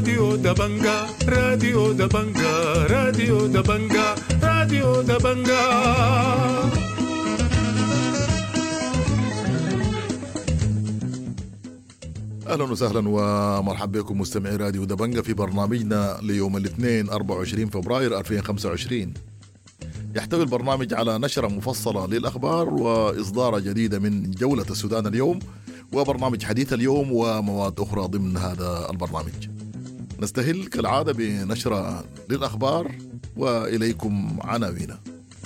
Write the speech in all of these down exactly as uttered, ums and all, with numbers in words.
راديو دبنجا راديو دبنجا راديو دبنجا راديو دبنجا. أهلا وسهلا ومرحبا بكم مستمعي راديو دبنجا في برنامجنا ليوم الاثنين أربعة وعشرين فبراير ألفين وخمسة وعشرين. يحتوي البرنامج على نشرة مفصلة للأخبار وإصدار جديدة من جولة السودان اليوم وبرنامج حديث اليوم ومواد أخرى ضمن هذا البرنامج. نستهل كالعادة بنشرة للأخبار وإليكم عناوينها.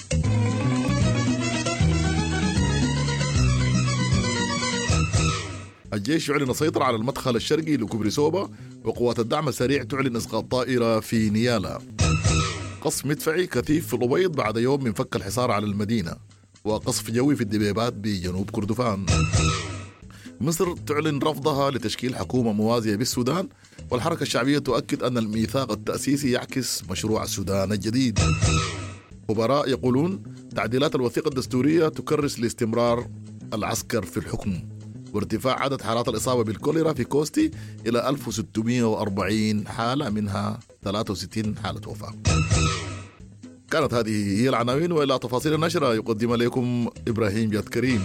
الجيش يعلن السيطرة على المدخل الشرقي لكوبري سوبا، وقوات الدعم السريع تعلن إسقاط طائرة في نيالا. قصف مدفعي كثيف في الأبيض بعد يوم من فك الحصار على المدينة، وقصف جوي في الدبيبات بجنوب كردفان. مصر تعلن رفضها لتشكيل حكومة موازية بالسودان، والحركة الشعبية تؤكد أن الميثاق التأسيسي يعكس مشروع السودان الجديد. خبراء يقولون تعديلات الوثيقة الدستورية تكرس لاستمرار العسكر في الحكم، وارتفاع عدد حالات الإصابة بالكوليرا في كوستي إلى ألف وستمائة وأربعين حالة، منها ثلاثة وستين حالة وفاة. كانت هذه هي العناوين، وإلى تفاصيل النشرة يقدم لكم إبراهيم جاد كريم.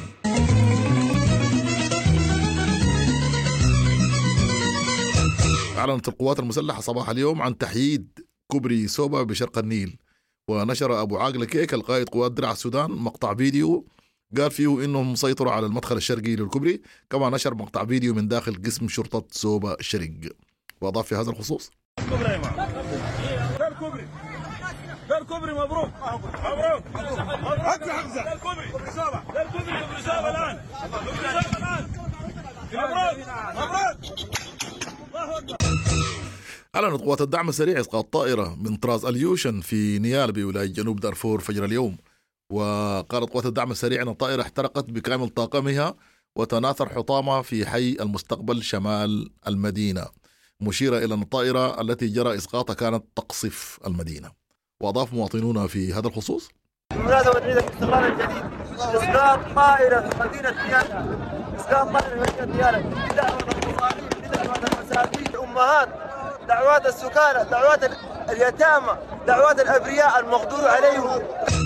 أعلنت القوات المسلحة صباح اليوم عن تحييد كوبري سوبا بشرق النيل، ونشر أبو عاقلة كيك القائد قوات درع السودان مقطع فيديو قال فيه إنهم سيطروا على المدخل الشرقي للكوبري. كما نشر مقطع فيديو من داخل قسم شرطة سوبا الشرق، وأضاف في هذا الخصوص: الكوبري يا جماعة، ده الكوبري، ده الكوبري، مبروك مبروك مبروك يا حمزة، ده الكوبري كوبري سوبا، ده الكوبري كوبري سوبا الآن، كوبري سوبا الآن، مبروك مبروك. الله أكبر. أعلنت قوات الدعم السريع إسقاط طائرة من طراز اليوشن في نيال بولاية جنوب دارفور فجر اليوم. وقالت قوات الدعم السريع أن الطائرة احترقت بكامل طاقمها وتناثر حطامها في حي المستقبل شمال المدينة، مشيرة إلى أن الطائرة التي جرى إسقاطها كانت تقصف المدينة. وأضاف مواطنون في هذا الخصوص: بمناسبة عيد الاستقلال الجديد إسقاط طائرة في مدينة نيالا، إسقاط طائرة في مدينة نيالا بدعوة المصارين، بدعوة المساكين، الأمهات، دعوات السكارى، دعوات اليتامى، دعوات الأبرياء المقدور عليهم.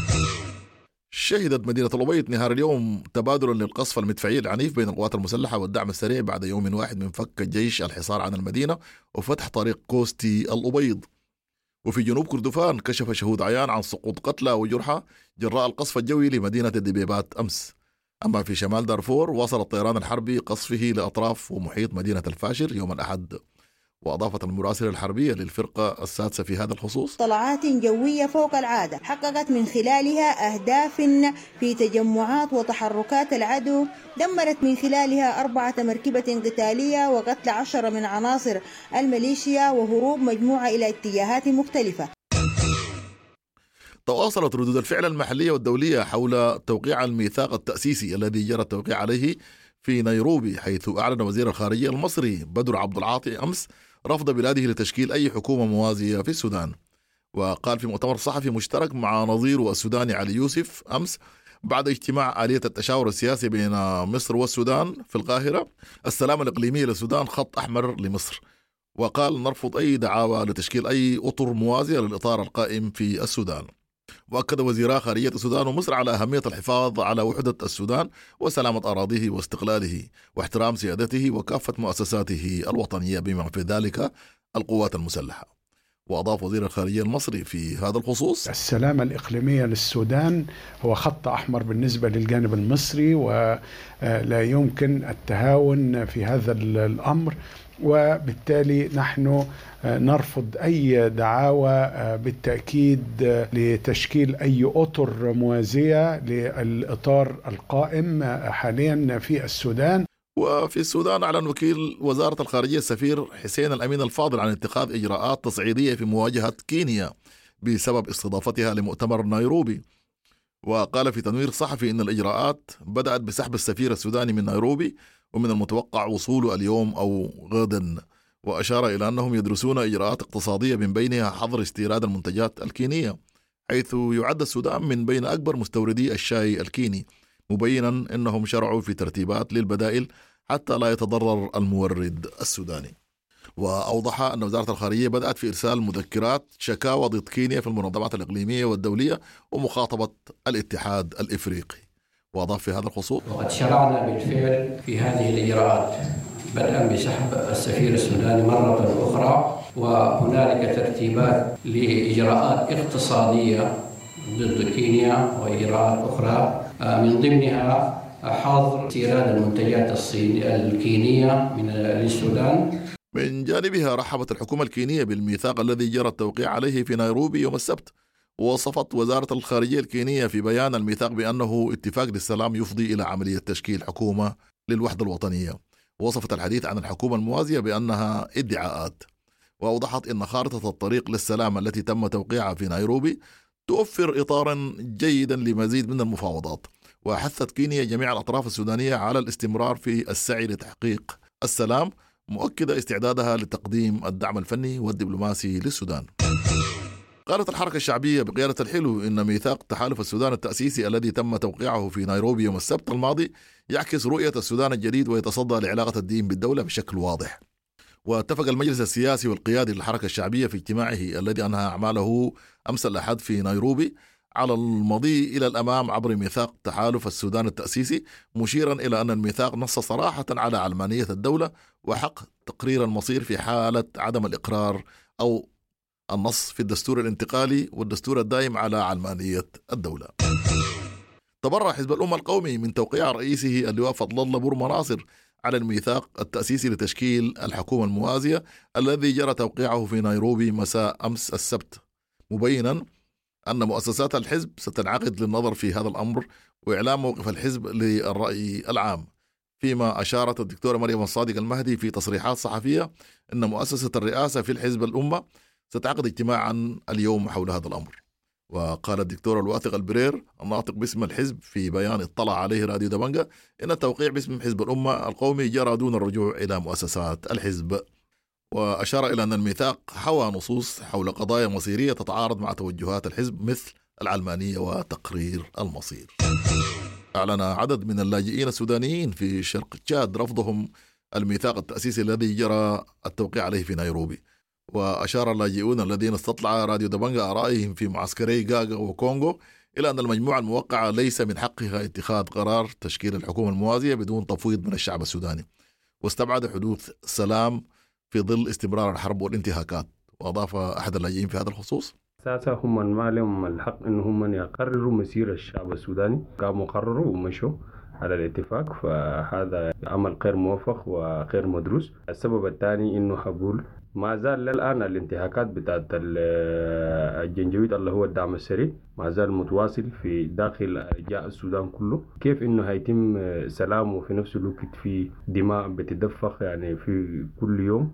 شهدت مدينة الأبيض نهار اليوم تبادلا للقصف المدفعي العنيف بين القوات المسلحة والدعم السريع بعد يوم واحد من فك الجيش الحصار عن المدينة وفتح طريق كوستي الأبيض. وفي جنوب كردفان كشف شهود عيان عن سقوط قتلى وجرحى جراء القصف الجوي لمدينة الدبيبات أمس. أما في شمال دارفور واصل الطيران الحربي قصفه لأطراف ومحيط مدينة الفاشر يوم الأحد. وأضافت المراسلة الحربية للفرقة السادسة في هذا الخصوص: طلعات جوية فوق العادة حققت من خلالها أهداف في تجمعات وتحركات العدو، دمرت من خلالها أربعة مركبة قتالية وقتل عشرة من عناصر الميليشيا وهروب مجموعة إلى اتجاهات مختلفة. تواصلت ردود الفعل المحلية والدولية حول توقيع الميثاق التأسيسي الذي جرى التوقيع عليه في نيروبي، حيث أعلن وزير الخارجية المصري بدر عبد العاطي أمس رفض بلاده لتشكيل أي حكومة موازية في السودان. وقال في مؤتمر صحفي مشترك مع نظيره السوداني علي يوسف أمس بعد اجتماع آلية التشاور السياسي بين مصر والسودان في القاهرة: السلام الإقليمي للسودان خط أحمر لمصر. وقال: نرفض أي دعاوى لتشكيل أي أطر موازية للإطار القائم في السودان. وأكد وزيرا خارجية السودان ومصر على أهمية الحفاظ على وحدة السودان وسلامة أراضيه واستقلاله واحترام سيادته وكافة مؤسساته الوطنية بما في ذلك القوات المسلحة. وأضاف وزير الخارجية المصري في هذا الخصوص: السلامة الإقليمية للسودان هو خط أحمر بالنسبة للجانب المصري، ولا يمكن التهاون في هذا الأمر، وبالتالي نحن نرفض أي دعاوى بالتأكيد لتشكيل أي أطر موازية للإطار القائم حاليا في السودان. وفي السودان أعلن وكيل وزارة الخارجية السفير حسين الأمين الفاضل عن اتخاذ إجراءات تصعيدية في مواجهة كينيا بسبب استضافتها لمؤتمر نيروبي. وقال في تنوير صحفي إن الإجراءات بدأت بسحب السفير السوداني من نيروبي، ومن المتوقع وصوله اليوم أو غدا. وأشار إلى أنهم يدرسون إجراءات اقتصادية من بينها حظر استيراد المنتجات الكينية، حيث يعد السودان من بين أكبر مستوردي الشاي الكيني، مبينا أنهم شرعوا في ترتيبات للبدائل حتى لا يتضرر المورد السوداني. وأوضح أن وزارة الخارجية بدأت في إرسال مذكرات شكاوى ضد كينيا في المنظمات الإقليمية والدولية ومخاطبة الاتحاد الإفريقي. وأضاف في هذا الخصوص: وقد شرعنا بالفعل في هذه الإجراءات بدءا بسحب السفير السوداني مرة أخرى، وهنالك ترتيبات لإجراءات اقتصادية ضد كينيا وإجراءات أخرى، من ضمنها حظر استيراد المنتجات الصينية الكينية من السودان. من جانبها رحبت الحكومة الكينية بالميثاق الذي جرى التوقيع عليه في نيروبي يوم السبت، ووصفت وزارة الخارجية الكينية في بيان الميثاق بأنه اتفاق للسلام يفضي إلى عملية تشكيل حكومة للوحدة الوطنية. ووصفت الحديث عن الحكومة الموازية بأنها ادعاءات، وأوضحت أن خارطة الطريق للسلام التي تم توقيعها في نيروبي توفر إطارا جيدا لمزيد من المفاوضات. وحثت كينيا جميع الأطراف السودانية على الاستمرار في السعي لتحقيق السلام، مؤكدة استعدادها لتقديم الدعم الفني والدبلوماسي للسودان. قالت الحركة الشعبية بقيادة الحلو إن ميثاق تحالف السودان التأسيسي الذي تم توقيعه في نيروبي يوم السبت الماضي يعكس رؤية السودان الجديد ويتصدى لعلاقة الدين بالدولة بشكل واضح. واتفق المجلس السياسي والقيادي للحركة الشعبية في اجتماعه الذي أنهى أعماله أمس الأحد في نيروبي على المضي إلى الأمام عبر ميثاق تحالف السودان التأسيسي، مشيرا إلى أن الميثاق نص صراحة على علمانية الدولة وحق تقرير المصير في حالة عدم الإقرار أو النص في الدستور الانتقالي والدستور الدائم على علمانية الدولة. تبرع حزب الأمة القومي من توقيع رئيسه اللواء فضل الله بور مناصر على الميثاق التأسيسي لتشكيل الحكومة الموازية الذي جرى توقيعه في نيروبي مساء أمس السبت، مبينا أن مؤسسات الحزب ستنعقد للنظر في هذا الأمر وإعلام موقف الحزب للرأي العام. فيما أشارت الدكتورة مريم الصادق المهدي في تصريحات صحفية أن مؤسسة الرئاسة في الحزب الأمة ستعقد اجتماعا اليوم حول هذا الأمر. وقال الدكتور الواثق البرير الناطق باسم الحزب في بيان اطلع عليه راديو دبنجة إن التوقيع باسم حزب الأمة القومي جرى دون الرجوع إلى مؤسسات الحزب. وأشار إلى أن الميثاق حوى نصوص حول قضايا مصيرية تتعارض مع توجهات الحزب مثل العلمانية وتقرير المصير. أعلن عدد من اللاجئين السودانيين في شرق تشاد رفضهم الميثاق التأسيسي الذي جرى التوقيع عليه في نيروبي. وأشار اللاجئون الذين استطلع راديو دبنجة آرائهم في معسكري غاغا وكونغو إلى أن المجموعة الموقعة ليس من حقها اتخاذ قرار تشكيل الحكومة الموازية بدون تفويض من الشعب السوداني، واستبعد حدوث سلام في ظل استمرار الحرب والانتهاكات. وأضاف أحد اللاجئين في هذا الخصوص: أساسا هم ما لهم الحق إنهم يقرروا مسير الشعب السوداني، كانوا قرروا ومشوا على الاتفاق، فهذا عمل غير موفق وغير مدروس. السبب الثاني إنه حقول ما زال للآن الانتهاكات بتاعت الجنجويد اللي هو الدعم السريع ما زال متواصل في داخل أرجاء السودان كله. كيف إنه هيتم سلام وفي نفس الوقت في دماء بتدفق يعني في كل يوم؟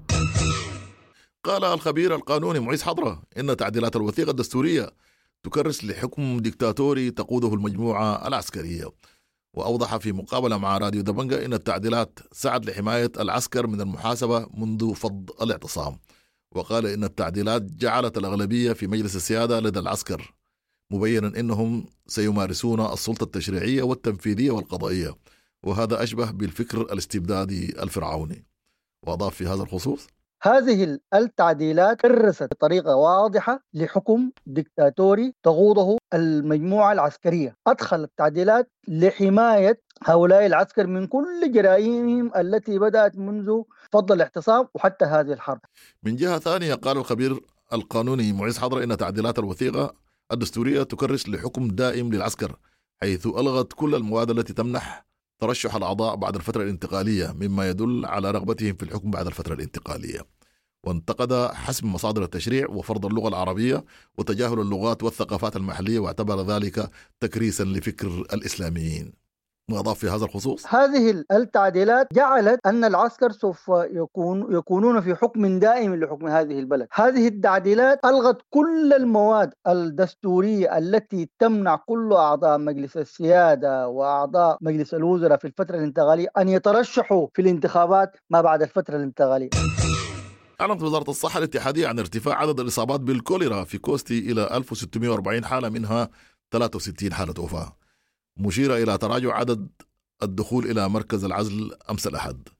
قال الخبير القانوني معيز حضرة إن تعديلات الوثيقة الدستورية تكرس لحكم ديكتاتوري تقوده المجموعة العسكرية. وأوضح في مقابلة مع راديو دبنجة إن التعديلات سعت لحماية العسكر من المحاسبة منذ فض الاعتصام. وقال إن التعديلات جعلت الأغلبية في مجلس السيادة لدى العسكر، مبينا إنهم سيمارسون السلطة التشريعية والتنفيذية والقضائية، وهذا أشبه بالفكر الاستبدادي الفرعوني. وأضاف في هذا الخصوص: هذه التعديلات كرست بطريقة واضحة لحكم ديكتاتوري تقوده المجموعة العسكرية. أدخل التعديلات لحماية هؤلاء العسكر من كل جرائمهم التي بدأت منذ فض الاعتصام وحتى هذه الحرب. من جهة ثانية قال الخبير القانوني معيز حضرة إن تعديلات الوثيقة الدستورية تكرس لحكم دائم للعسكر، حيث ألغت كل المواد التي تمنح ترشح الأعضاء بعد الفترة الانتقالية، مما يدل على رغبتهم في الحكم بعد الفترة الانتقالية. وانتقد حسم مصادر التشريع وفرض اللغة العربية وتجاهل اللغات والثقافات المحلية، واعتبر ذلك تكريسا لفكر الإسلاميين. وأضاف في هذا الخصوص: هذه التعديلات جعلت أن العسكر سوف يكون يكونون في حكم دائم لحكم هذه البلد. هذه التعديلات ألغت كل المواد الدستورية التي تمنع كل أعضاء مجلس السيادة وأعضاء مجلس الوزراء في الفترة الانتقالية أن يترشحوا في الانتخابات ما بعد الفترة الانتقالية. أعلنت وزارة الصحة الاتحادية عن ارتفاع عدد الإصابات بالكوليرا في كوستي إلى ألف وستمائة وأربعين حالة، منها ثلاثة وستين حالة وفاة، مشيرة إلى تراجع عدد الدخول إلى مركز العزل أمس الأحد.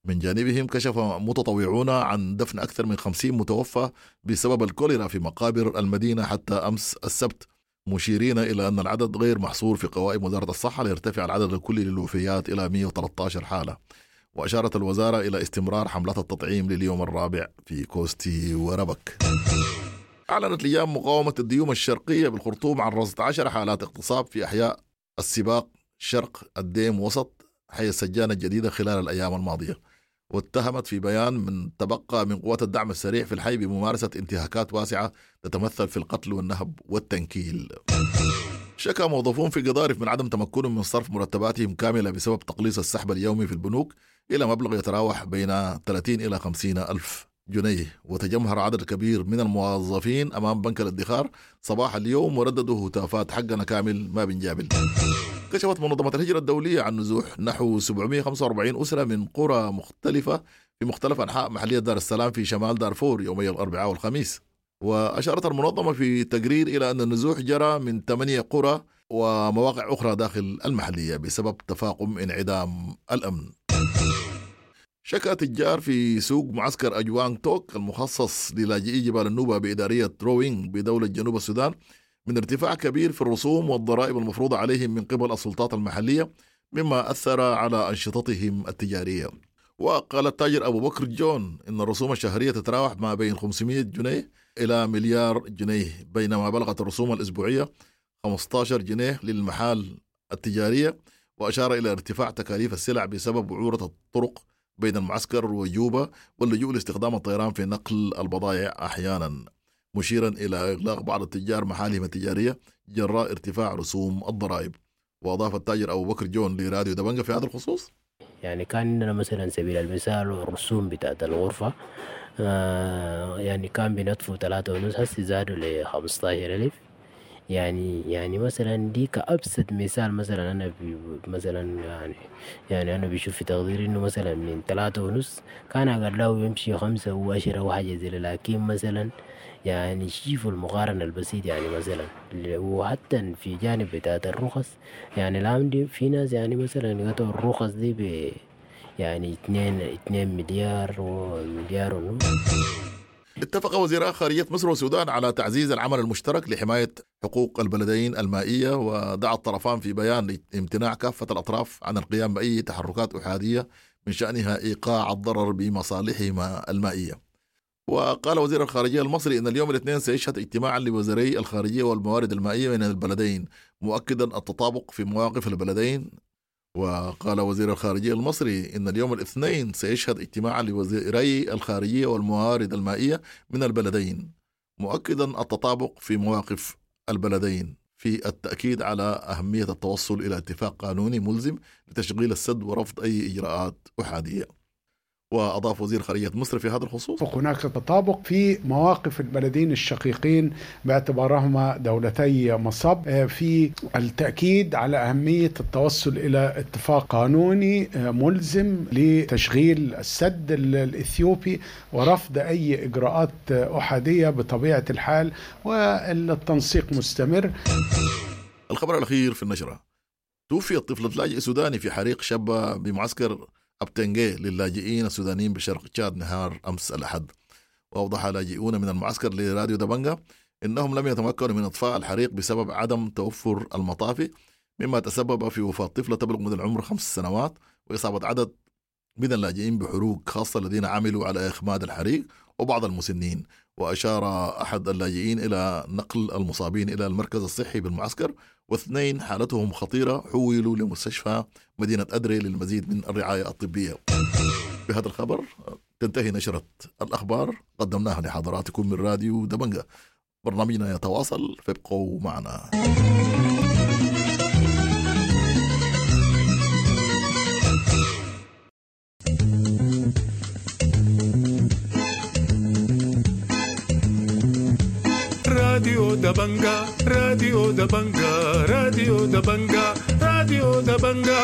من جانبهم كشف متطوعون عن دفن أكثر من خمسين متوفى بسبب الكوليرا في مقابر المدينة حتى أمس السبت، مشيرين إلى أن العدد غير محصور في قوائم وزارة الصحة ليرتفع العدد الكلي للوفيات إلى مئة وثلاثة عشر حالة. وأشارت الوزارة إلى استمرار حملات التطعيم لليوم الرابع في كوستي وربك. أعلنت لجان مقاومة الديوم الشرقية بالخرطوم عن رصد عشر حالات اغتصاب في أحياء السباق شرق الديم وسط حي السجانة الجديدة خلال الأيام الماضية، واتهمت في بيان من تبقى من قوات الدعم السريع في الحي بممارسة انتهاكات واسعة تتمثل في القتل والنهب والتنكيل. شكى موظفون في قضارف من عدم تمكنهم من صرف مرتباتهم كاملة بسبب تقليص السحب اليومي في البنوك إلى مبلغ يتراوح بين ثلاثين إلى خمسين ألف جنيه. وتجمهر عدد كبير من الموظفين أمام بنك الادخار صباح اليوم ورددوا هتافات حقنا كامل ما بنجابل. كشفت منظمة الهجرة الدولية عن نزوح نحو سبعمئة وخمسة وأربعين أسرة من قرى مختلفة في مختلف أنحاء محلية دار السلام في شمال دارفور يومي الأربعاء والخميس. وأشارت المنظمة في تقرير إلى أن النزوح جرى من ثمانية قرى ومواقع أخرى داخل المحلية بسبب تفاقم انعدام الأمن. شكى تجار في سوق معسكر أجوانغ توك المخصص للاجئي جبال النوبة بإدارية روينغ بدولة جنوب السودان من ارتفاع كبير في الرسوم والضرائب المفروضة عليهم من قبل السلطات المحلية، مما أثر على أنشطتهم التجارية. وقال التاجر أبو بكر جون إن الرسوم الشهرية تتراوح ما بين خمسمئة جنيه إلى مليار جنيه، بينما بلغت الرسوم الأسبوعية خمسة عشر جنيه للمحال التجارية. وأشار إلى ارتفاع تكاليف السلع بسبب وعورة الطرق بين المعسكر وجوبا واللجوء لاستخدام الطيران في نقل البضائع أحيانا، مشيرا إلى إغلاق بعض التجار محالهم التجارية جراء ارتفاع رسوم الضرائب. وأضاف التاجر أبو بكر جون لراديو دبنجة في هذا الخصوص: يعني كان عندنا مثلا سبيل المثال الرسوم بتاعت الغرفة آه يعني كان بندفعوا ثلاثة ونص، هسه زادوا ل خمسة عشر ألف. يعني يعني مثلا دي كأبسط مثال. مثلا أنا مثلا يعني يعني أنا بشوف في تقديري إنه مثلا من ثلاثة ونص كان أقل يمشي خمسة وعشرة وحاجة زي، لكن مثلا يعني شوفوا المقارنة البسيط. يعني مثلا وحتى في جانب بتاعت الرخص، يعني العام دي في ناس يعني مثلا يقطعوا الرخص دي ب يعني اثنين اثنين مليار ومليار ونص. اتفق وزيراء خارجية مصر والسودان على تعزيز العمل المشترك لحماية حقوق البلدين المائية، ودعا الطرفان في بيان لامتناع كافة الأطراف عن القيام بأي تحركات أحادية من شأنها إيقاع الضرر بمصالحهما المائية. وقال وزير الخارجية المصري إن اليوم الاثنين سيشهد اجتماعا لوزيري الخارجية والموارد المائية من البلدين مؤكدا التطابق في مواقف البلدين. وقال وزير الخارجية المصري إن اليوم الاثنين سيشهد اجتماعا لوزيري الخارجية والموارد المائية من البلدين مؤكدا التطابق في مواقف البلدين في التأكيد على أهمية التوصل إلى اتفاق قانوني ملزم لتشغيل السد ورفض أي إجراءات أحادية. وأضاف وزير خارجية مصر في هذا الخصوص: هناك تطابق في مواقف البلدين الشقيقين باعتبارهما دولتي مصب في التأكيد على أهمية التوصل إلى اتفاق قانوني ملزم لتشغيل السد الإثيوبي ورفض أي إجراءات أحادية بطبيعة الحال، والتنسيق مستمر. الخبر الأخير في النشرة: توفي الطفل لاجئ سوداني في حريق شابة بمعسكر أبتنجي للاجئين السودانيين بشرق تشاد نهار أمس الأحد. وأوضح لاجئون من المعسكر لراديو دبنجة إنهم لم يتمكنوا من إطفاء الحريق بسبب عدم توفر المطافي، مما تسبب في وفاة طفلة تبلغ من العمر خمس سنوات وإصابة عدد من اللاجئين بحروق، خاصة الذين عملوا على إخماد الحريق وبعض المسنين. وأشار أحد اللاجئين إلى نقل المصابين إلى المركز الصحي بالمعسكر، واثنين حالتهم خطيرة حولوا لمستشفى مدينة أدري للمزيد من الرعاية الطبية. بهذا الخبر تنتهي نشرة الأخبار قدمناها لحضراتكم من راديو دبنجة. برنامجنا يتواصل، فابقوا معنا. راديو دبنجة راديو دبنجة راديو دبنجة راديو دبنجة.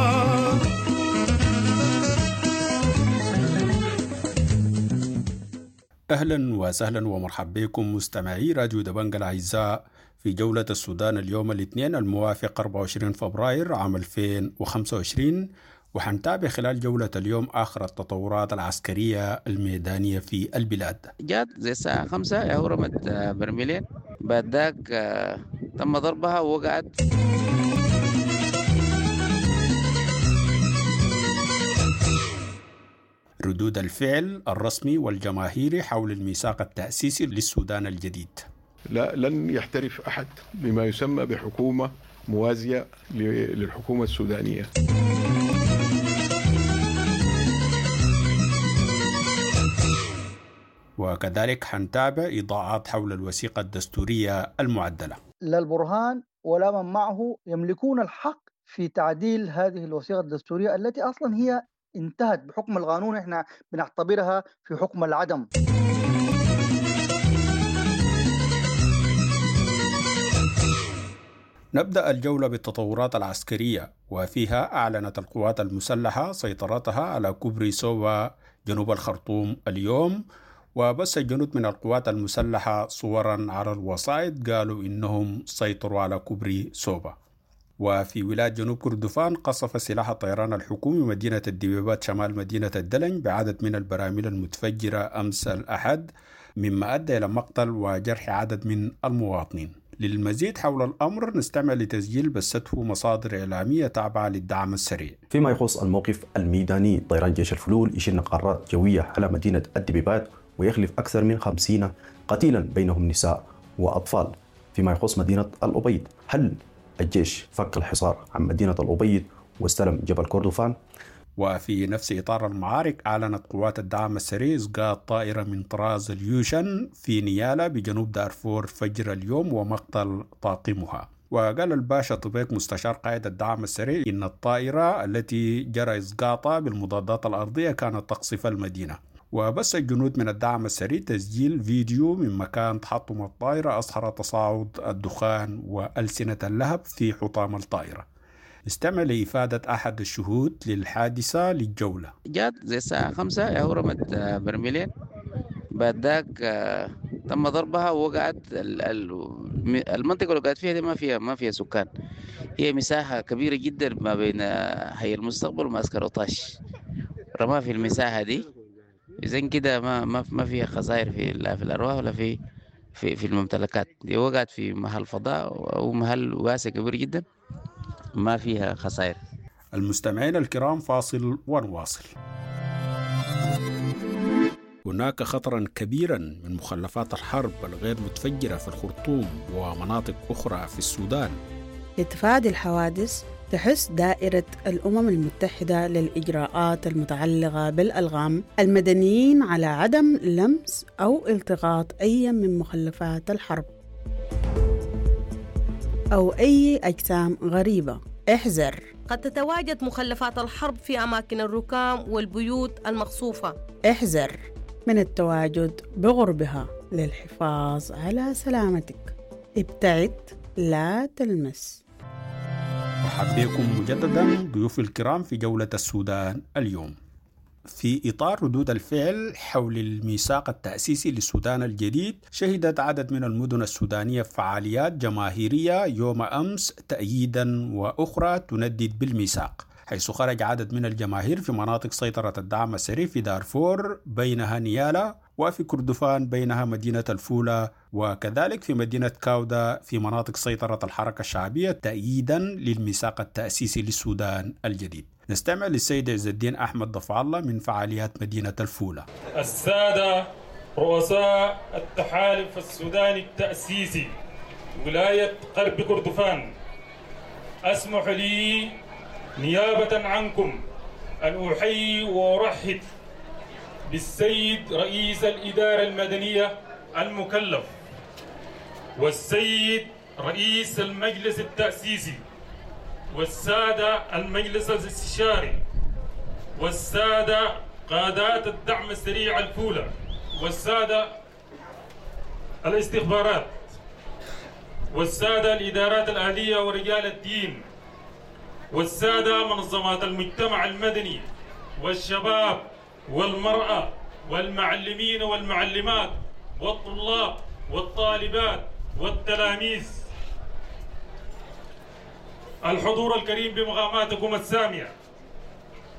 أهلا وسهلا ومرحبا بكم مستمعي راديو دبنجة الأعزاء في جولة السودان اليوم الاثنين الموافق أربعة وعشرين فبراير عام ألفين وخمسة وعشرين، وحنتابع خلال جولة اليوم آخر التطورات العسكرية الميدانية في البلاد. جات زي الساعة خمسة يا رمت برميلين، بعد ذاك تم ضربها ووقعت. ردود الفعل الرسمي والجماهيري حول الميثاق التأسيسي للسودان الجديد. لا، لن يحترف أحد بما يسمى بحكومة موازية للحكومة السودانية. وكذلك حنتابع إيضاحات حول الوثيقة الدستورية المعدلة. لا البرهان ولا من معه يملكون الحق في تعديل هذه الوثيقة الدستورية التي أصلا هي انتهت بحكم القانون، احنا بنعتبرها في حكم العدم. نبدأ الجولة بالتطورات العسكرية، وفيها أعلنت القوات المسلحة سيطرتها على كوبري سوبا جنوب الخرطوم اليوم، وبث الجنود من القوات المسلحة صورا على الوسائط قالوا إنهم سيطروا على كوبري سوبا. وفي ولاية جنوب كردفان قصف سلاح الطيران الحكومي مدينة الدبيبات شمال مدينة الدلنج بعدد من البراميل المتفجرة أمس الأحد، مما أدى إلى مقتل وجرح عدد من المواطنين. للمزيد حول الأمر نستمع لتسجيل بثته مصادر إعلامية تابعة للدعم السريع. فيما يخص الموقف الميداني، طيران جيش الفلول يشن قارات جوية على مدينة الدبيبات ويخلف أكثر من خمسين قتيلا بينهم نساء وأطفال. فيما يخص مدينة الأبيض، هل الجيش فك الحصار عن مدينة الأبيض واستلم جبل كردفان؟ وفي نفس إطار المعارك أعلنت قوات الدعم السريع إسقاط طائرة من طراز اليوشن في نيالا بجنوب دارفور فجر اليوم ومقتل طاقمها. وقال الباشا طبيق مستشار قائد الدعم السريع إن الطائرة التي جرى إسقاطها بالمضادات الأرضية كانت تقصف المدينة. وبث الجنود من الدعم السريع تسجيل فيديو من مكان تحطم الطائرة أظهر تصاعد الدخان وألسنة اللهب في حطام الطائرة. استمع لإفادة أحد الشهود للحادثة للجولة. جات زي الساعة خمسة يا رمت برميلين، بعد ذاك تم ضربها ووقعت. المنطقة اللي وقعت فيها دي ما فيها ما فيها سكان، هي مساحة كبيرة جدا ما بين حي المستقبل ومعسكر أوطاش، رماها في المساحة دي. إذن كده ما ما ما فيها خسائر في لا في الأرواح ولا في في في الممتلكات. دي وقعت في محل فضاء أو محل واسع كبير جدا ما فيها خسائر. المستمعين الكرام، فاصل ونواصل. هناك خطرا كبيرا من مخلفات الحرب الغير متفجرة في الخرطوم ومناطق أخرى في السودان. لتفادي الحوادث تحث دائرة الأمم المتحدة للإجراءات المتعلقة بالألغام المدنيين على عدم لمس أو التقاط أي من مخلفات الحرب أو أي أجسام غريبة. احذر، قد تتواجد مخلفات الحرب في أماكن الركام والبيوت المقصوفة. احذر من التواجد بغربها للحفاظ على سلامتك. ابتعد، لا تلمس. مرحبا بكم مجددا ضيوف الكرام في جولة السودان اليوم. في إطار ردود الفعل حول الميثاق التأسيسي للسودان الجديد، شهدت عدد من المدن السودانية فعاليات جماهيرية يوم أمس تأييدا وأخرى تندد بالميثاق، حيث خرج عدد من الجماهير في مناطق سيطرة الدعم السريع في دارفور بينها نيالا، وفي كردفان بينها مدينة الفولة، وكذلك في مدينة كاودا في مناطق سيطرة الحركة الشعبية تأييدا للميثاق التأسيسي للسودان الجديد. نستمع للسيد عز الدين أحمد ضفع الله من فعاليات مدينة الفولة. السادة رؤساء التحالف السوداني التأسيسي ولاية غرب كردفان، أسمح لي نيابة عنكم أن أحيي وأرحب بالسيد رئيس الإدارة المدنية المكلف، والسيد رئيس المجلس التأسيسي، والسادة المجلس الاستشاري، والسادة قادات الدعم السريع الفولة، والسادة الاستخبارات، والسادة الإدارات الأهلية ورجال الدين، والسادة منظمات المجتمع المدني والشباب والمرأة والمعلمين والمعلمات والطلاب والطالبات والتلاميذ، الحضور الكريم بمقاماتكم السامية.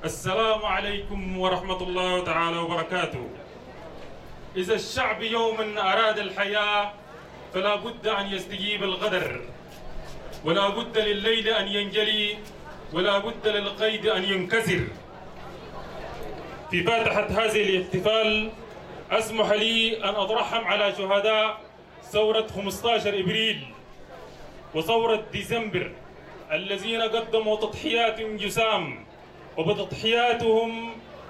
السلام عليكم ورحمة الله تعالى وبركاته. إذا الشعب يوما أراد الحياة فلا بد أن يستجيب الغدر، ولا بد لليل أن ينجلي، ولا بد للقيد أن ينكسر. في فاتحة هذه الاحتفال أسمح لي أن أترحم على شهداء ثورة خمسة عشر إبريل وثورة ديسمبر الذين قدموا تضحيات جسام، وبتضحياتهم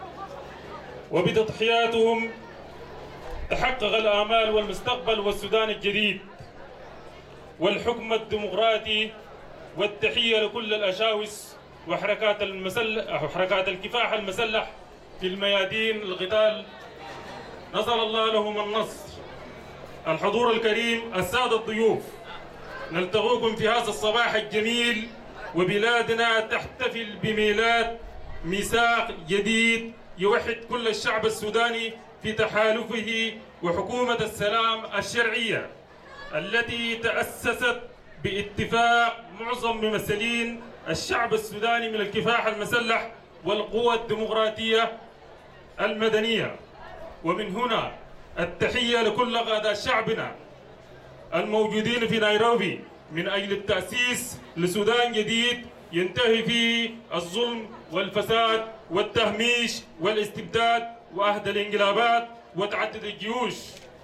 وبتضحياتهم تحقق الآمال والمستقبل والسودان الجديد والحكم الديمقراطي. والتحية لكل الأشاوس وحركات المسلح وحركات الكفاح المسلح في الميادين القتال، نسأل الله لهم النصر. الحضور الكريم، السادة الضيوف، نلتقيكم في هذا الصباح الجميل وبلادنا تحتفل بميلاد ميثاق جديد يوحد كل الشعب السوداني في تحالفه وحكومة السلام الشرعية التي تأسست باتفاق معظم ممثلين الشعب السوداني من الكفاح المسلح والقوى الديمقراطية المدنية. ومن هنا التحية لكل قادة شعبنا الموجودين في نيروبي من أجل التأسيس لسودان جديد ينتهي فيه الظلم والفساد والتهميش والاستبداد وأهدى الانقلابات وتعدد الجيوش،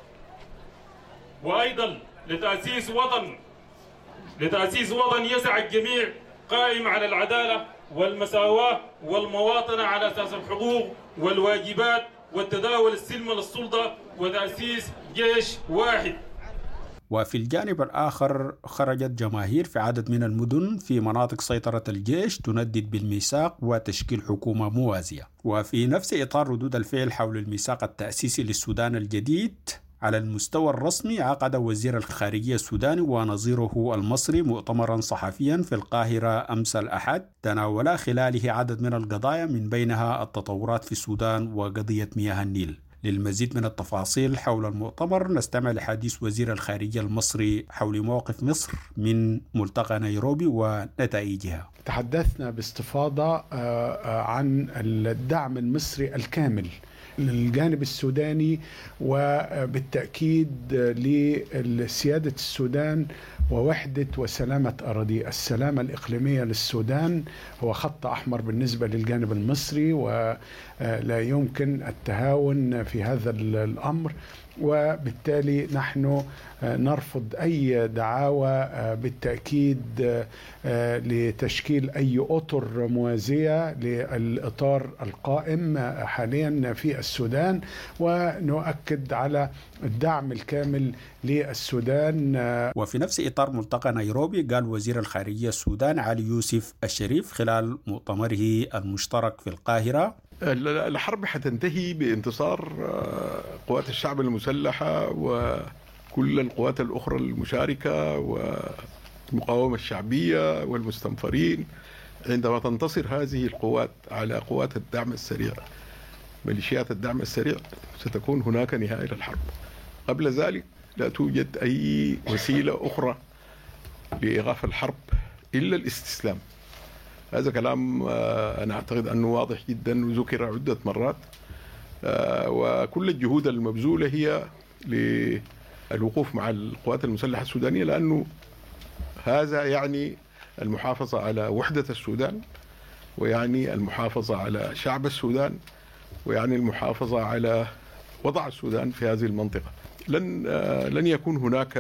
وأيضا لتأسيس وطن لتأسيس وطن يسع الجميع قائم على العدالة والمساواة والمواطنة على أساس الحقوق والواجبات والتداول السلمي للسلطة وتأسيس جيش واحد. وفي الجانب الآخر خرجت جماهير في عدد من المدن في مناطق سيطرة الجيش تندد بالميثاق وتشكيل حكومة موازية. وفي نفس إطار ردود الفعل حول الميثاق التأسيسي للسودان الجديد على المستوى الرسمي، عقد وزير الخارجية السوداني ونظيره المصري مؤتمرا صحفيا في القاهرة أمس الأحد تناولا خلاله عدد من القضايا من بينها التطورات في السودان وقضية مياه النيل. للمزيد من التفاصيل حول المؤتمر نستمع لحديث وزير الخارجية المصري حول موقف مصر من ملتقى نيروبي ونتائجها. تحدثنا باستفاضة عن الدعم المصري الكامل للجانب السوداني، وبالتأكيد لسيادة السودان ووحدة وسلامة أراضي. السلامة الإقليمية للسودان هو خط أحمر بالنسبة للجانب المصري، ولا يمكن التهاون في هذا الأمر، وبالتالي نحن نرفض أي دعاوى بالتأكيد لتشكيل أي أطر موازية للإطار القائم حاليا في السودان، ونؤكد على الدعم الكامل للسودان. وفي نفس إطار ملتقى نيروبي، قال وزير الخارجية السودان علي يوسف الشريف خلال مؤتمره المشترك في القاهرة: الحرب حتنتهي بانتصار قوات الشعب المسلحة وكل القوات الأخرى المشاركة والمقاومة الشعبية والمستنفرين عندما تنتصر هذه القوات على قوات الدعم السريع، ميليشيات الدعم السريع، ستكون هناك نهاية للحرب. قبل ذلك لا توجد أي وسيلة أخرى لإيقاف الحرب إلا الاستسلام. هذا كلام أنا أعتقد أنه واضح جدا وذكر عدة مرات، وكل الجهود المبذولة هي للوقوف مع القوات المسلحة السودانية، لأنه هذا يعني المحافظة على وحدة السودان، ويعني المحافظة على شعب السودان، ويعني المحافظة على وضع السودان في هذه المنطقة. لن لن يكون هناك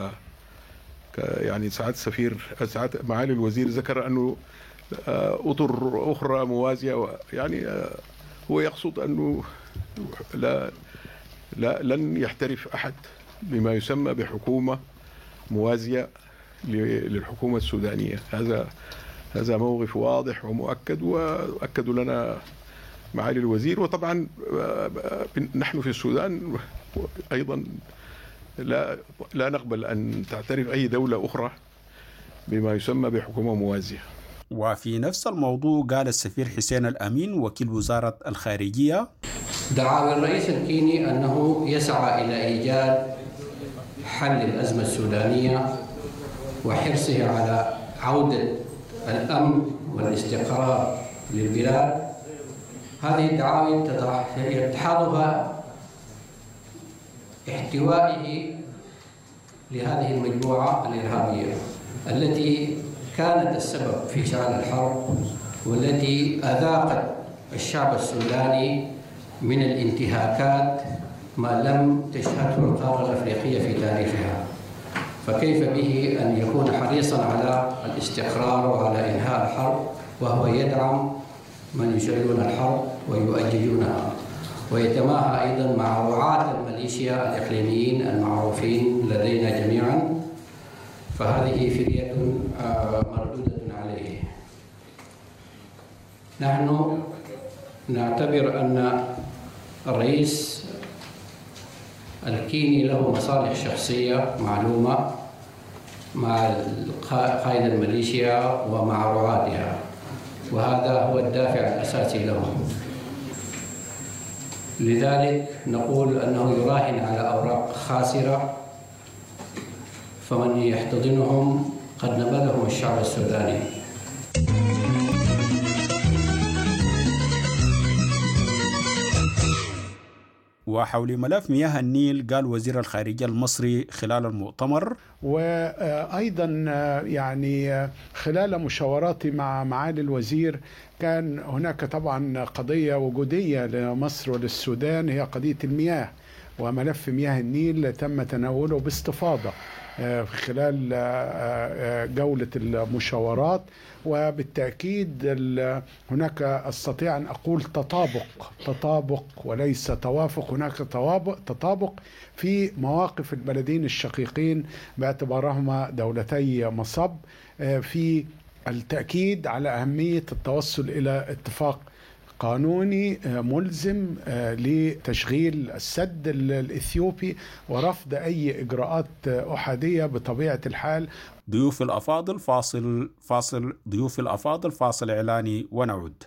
يعني سعادة السفير سعادة معالي الوزير ذكر أنه أطر أخرى موازية، يعني هو يقصد أنه لا, لا لن يحترف أحد بما يسمى بحكومة موازية للحكومة السودانية. هذا هذا موقف واضح ومؤكد، وأكدوا لنا معالي الوزير. وطبعا نحن في السودان أيضا لا لا نقبل أن تعترف أي دولة أخرى بما يسمى بحكومة موازية. وفي نفس الموضوع قال السفير حسين الأمين وكيل وزارة الخارجية: دعا الرئيس الكيني أنه يسعى إلى إيجاد حل الأزمة السودانية وحرصه على عودة الأمن والاستقرار للبلاد هذه الدعاوي يتحاضها احتوائه لهذه المجموعة الإرهابية التي كانت السبب في شعل الحرب والتي أذاقت الشعب السوداني من الانتهاكات ما لم تشهده القارة الأفريقية في تاريخها، فكيف به أن يكون حريصا على الاستقرار وعلى إنهاء الحرب وهو يدعم من يشعلون الحرب ويؤججونها، ويتماهى أيضا مع رعاة الميليشيا الإقليميين المعروفين لدينا جميعا، فهذه فرية مردودة عليه. نحن نعتبر أن الرئيس الكيني له مصالح شخصية معلومة مع قائد الميليشيا ومع رعاتها، وهذا هو الدافع الأساسي لهم. لذلك نقول أنه يراهن على أوراق خاسرة، فمن يحتضنهم قد نبذهم الشعب السوداني. وحول ملف مياه النيل قال وزير الخارجية المصري خلال المؤتمر، وأيضا يعني خلال مشاوراتي مع معالي الوزير كان هناك طبعا قضية وجودية لمصر وللسودان، هي قضية المياه، وملف مياه النيل تم تناوله باستفاضة خلال جولة المشاورات، وبالتأكيد هناك أستطيع أن أقول تطابق تطابق وليس توافق، هناك تطابق في مواقف البلدين الشقيقين باعتبارهما دولتي مصب، في التأكيد على أهمية التوصل إلى اتفاق قانوني ملزم لتشغيل السد الإثيوبي ورفض أي إجراءات أحادية بطبيعة الحال. ضيوف الأفاضل فاصل فاصل ضيوف الأفاضل فاصل إعلاني ونعود.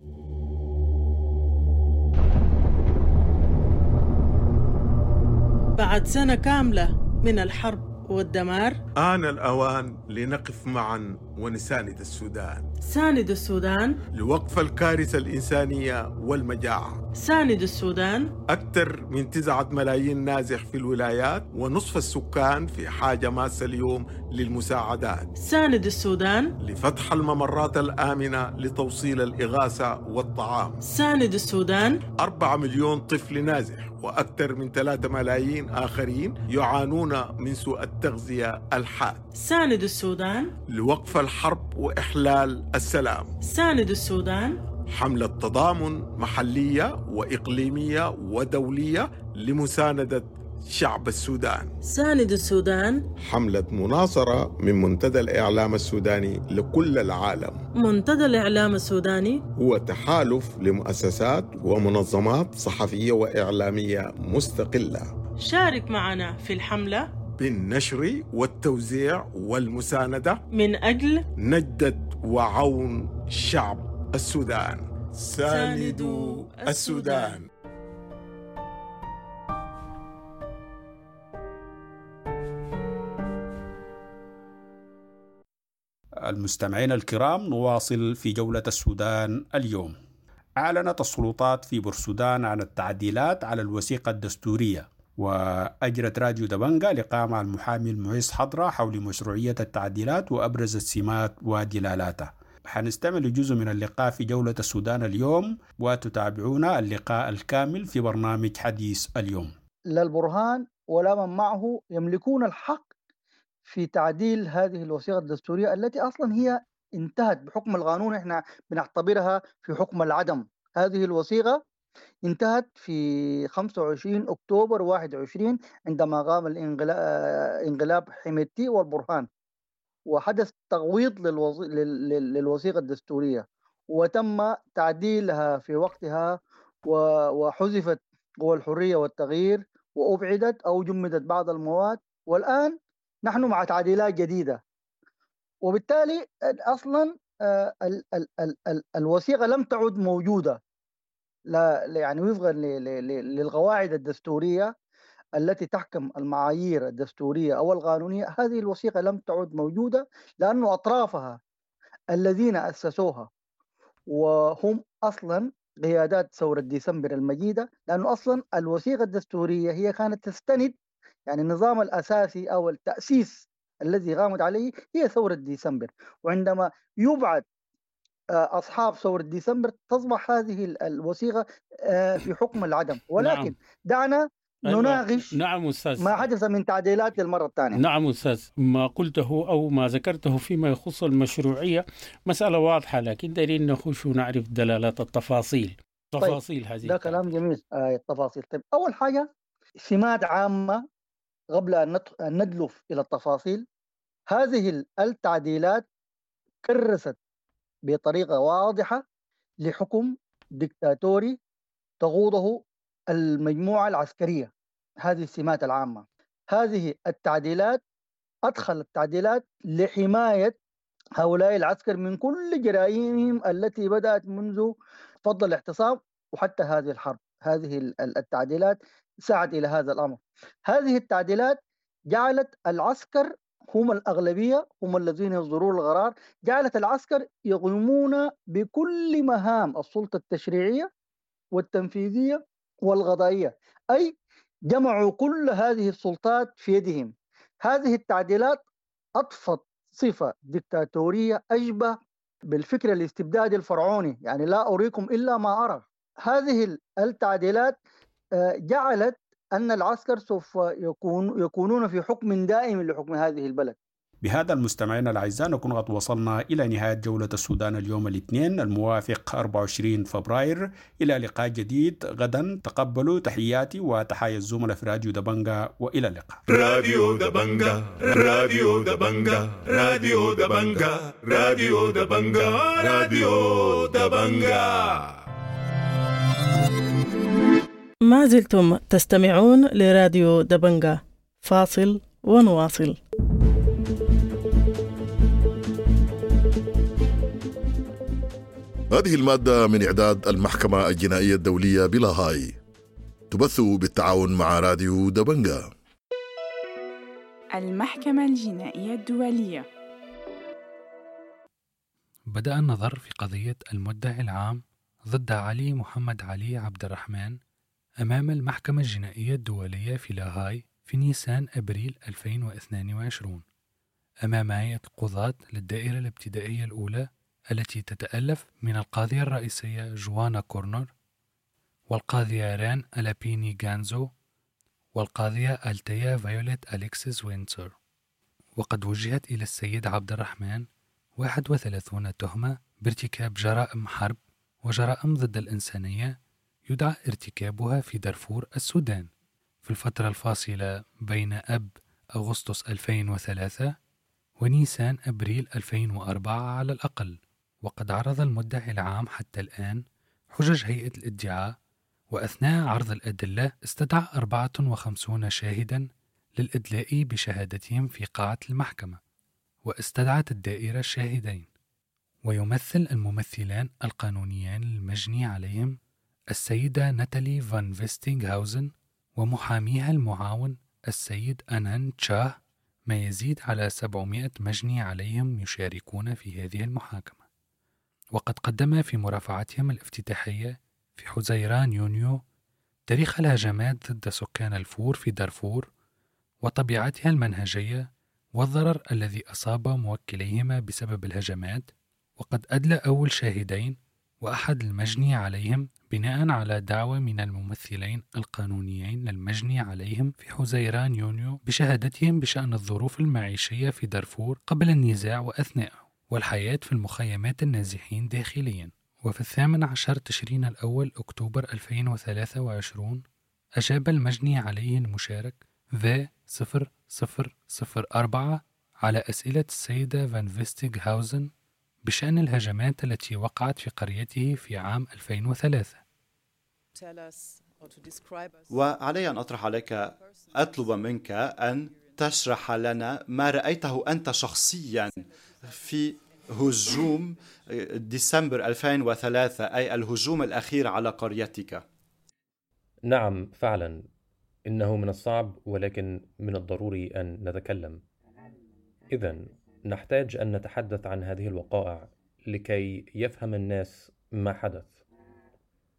بعد سنة كاملة من الحرب والدمار آن الأوان لنقف معا ونساند السودان. ساند السودان لوقف الكارثة الإنسانية والمجاعة. ساند السودان. أكثر من تسعة ملايين نازح في الولايات، ونصف السكان في حاجة ماسة اليوم للمساعدات. ساند السودان. لفتح الممرات الآمنة لتوصيل الإغاثة والطعام. ساند السودان. أربعة مليون طفل نازح وأكثر من ثلاثة ملايين آخرين يعانون من سوء التغذية الحاد. ساند السودان. لوقف الحرب وإحلال السلام. ساند السودان. حملة تضامن محلية وإقليمية ودولية لمساندة شعب السودان. ساند السودان. حملة مناصرة من منتدى الإعلام السوداني لكل العالم. منتدى الإعلام السوداني هو تحالف لمؤسسات ومنظمات صحفية وإعلامية مستقلة. شارك معنا في الحملة بالنشر والتوزيع والمساندة من أجل نجدة وعون شعب السودان. ساندوا السودان. المستمعين الكرام، نواصل في جولة السودان اليوم. أعلنت السلطات في بورسودان عن التعديلات على الوثيقة الدستورية، وأجرت راديو دبنجا لقاء مع المحامي المعز حضرة حول مشروعية التعديلات وأبرز السمات ودلالاتها. حنستمع لجزء من اللقاء في جولة السودان اليوم، وتتابعون اللقاء الكامل في برنامج حديث اليوم. لا البرهان ولا من معه يملكون الحق في تعديل هذه الوثيقة الدستورية التي أصلا هي انتهت بحكم القانون، احنا بنعتبرها في حكم العدم. هذه الوثيقة انتهت في خمسة وعشرين أكتوبر واحد وعشرين عندما قام الانقلاب حميدتي والبرهان، وحدث تغويض للوظ... لل... للوثيقة الدستورية، وتم تعديلها في وقتها، و... وحذفت قوى الحرية والتغيير، وأبعدت أو جمدت بعض المواد، والآن نحن مع تعديلات جديدة. وبالتالي أصلا ال... ال... ال... ال... الوثيقة لم تعد موجودة، لا يعني وفقا للقواعد الدستورية التي تحكم المعايير الدستورية أو القانونية. هذه الوثيقة لم تعد موجودة لأن أطرافها الذين أسسوها وهم أصلا قيادات ثورة ديسمبر المجيدة، لأنه أصلا الوثيقة الدستورية هي كانت تستند، يعني النظام الأساسي أو التأسيس الذي قامت عليه هي ثورة ديسمبر. وعندما يبعد أصحاب ثورة ديسمبر تصبح هذه الوثيقة في حكم العدم. ولكن نعم. دعنا نناقش نعم أستاذ. ما حدث من تعديلات للمرة الثانية. نعم أستاذ، ما قلته أو ما ذكرته فيما يخص المشروعية مسألة واضحة، لكن دارين نخش ونعرف دلالات التفاصيل تفاصيل طيب. هذه. ده كلام جميل. آه التفاصيل. طيب أول حاجة سمات عامة قبل أن ندلف إلى التفاصيل. هذه التعديلات كرست بطريقة واضحة لحكم ديكتاتوري تغوضه المجموعة العسكرية. هذه السمات العامة. هذه التعديلات أدخل التعديلات لحماية هؤلاء العسكر من كل جرائمهم التي بدأت منذ فض الاعتصام وحتى هذه الحرب. هذه التعديلات ساعد إلى هذا الأمر. هذه التعديلات جعلت العسكر هم الأغلبية، هم الذين يصدرون القرار. جعلت العسكر يقومون بكل مهام السلطة التشريعية والتنفيذية والقضائية، أي جمعوا كل هذه السلطات في يدهم. هذه التعديلات أضفت صفة ديكتاتورية أشبه بالفكر الاستبدادي الفرعوني، يعني لا أريكم إلا ما أرى. هذه التعديلات جعلت أن العسكر سوف يكون يكونون في حكم دائم لحكم هذه البلد. بهذا المستمعين الأعزاء نكون قد وصلنا إلى نهاية جولة السودان اليوم الاثنين الموافق أربعة وعشرين فبراير. إلى لقاء جديد غدا. تقبلوا تحياتي وتحايا الزملاء في راديو دبنجا، وإلى اللقاء. راديو دبنجا راديو دبنجا راديو دبنجا راديو دبنجا راديو دبنجا. ما زلتم تستمعون لراديو دبنجا. فاصل ونواصل. هذه المادة من إعداد المحكمة الجنائية الدولية بلاهاي، تبث بالتعاون مع راديو دبنجا. المحكمة الجنائية الدولية. بدأ النظر في قضية المدعي العام ضد علي محمد علي عبد الرحمن أمام المحكمة الجنائية الدولية في لاهاي في نيسان أبريل ألفين واثنين وعشرين أمام هيئة القضاة للدائرة الابتدائية الأولى التي تتألف من القاضية الرئيسية جوانا كورنر والقاضية ران ألابيني غانزو والقاضية ألتيا فيوليت أليكسيس وينسر. وقد وجهت إلى السيد عبد الرحمن واحد وثلاثين تهمة بارتكاب جرائم حرب وجرائم ضد الإنسانية يدعى ارتكابها في دارفور السودان في الفترة الفاصلة بين أب أغسطس ألفين وثلاثة ونيسان أبريل ألفين وأربعة على الأقل. وقد عرض المدعي العام حتى الآن حجج هيئة الادعاء، وأثناء عرض الأدلة استدعى أربعة وخمسين شاهدا للإدلاء بشهادتهم في قاعة المحكمة، واستدعت الدائرة الشاهدين. ويمثل الممثلان القانونيان المجني عليهم السيدة ناتالي فان فيستينغهاوزن ومحاميها المعاون السيد أنان تشاه، ما يزيد على سبعمائة مجني عليهم يشاركون في هذه المحاكمة. وقد قدم في مرافعتهم الافتتاحية في حزيران يونيو تاريخ الهجمات ضد سكان الفور في دارفور وطبيعتها المنهجية والضرر الذي أصاب موكليهما بسبب الهجمات. وقد أدلى أول شاهدين وأحد المجني عليهم بناء على دعوى من الممثلين القانونيين للمجني عليهم في حزيران يونيو بشهادتهم بشأن الظروف المعيشية في دارفور قبل النزاع وأثناءه والحياة في المخيمات النازحين داخليا. وفي الثامن عشر تشرين الأول أكتوبر ألفين وثلاثة وعشرين أجاب المجني عليه المشارك في صفر صفر صفر أربعة على أسئلة السيدة فان فيستيغهاوزن بشأن الهجمات التي وقعت في قريته في عام ألفين وثلاثة. وعلي أن أطرح عليك أطلب منك أن تشرح لنا ما رأيته أنت شخصيا في هجوم ديسمبر ألفين وثلاثة، أي الهجوم الأخير على قريتك. نعم فعلا، إنه من الصعب ولكن من الضروري أن نتكلم. إذن نحتاج أن نتحدث عن هذه الوقائع لكي يفهم الناس ما حدث.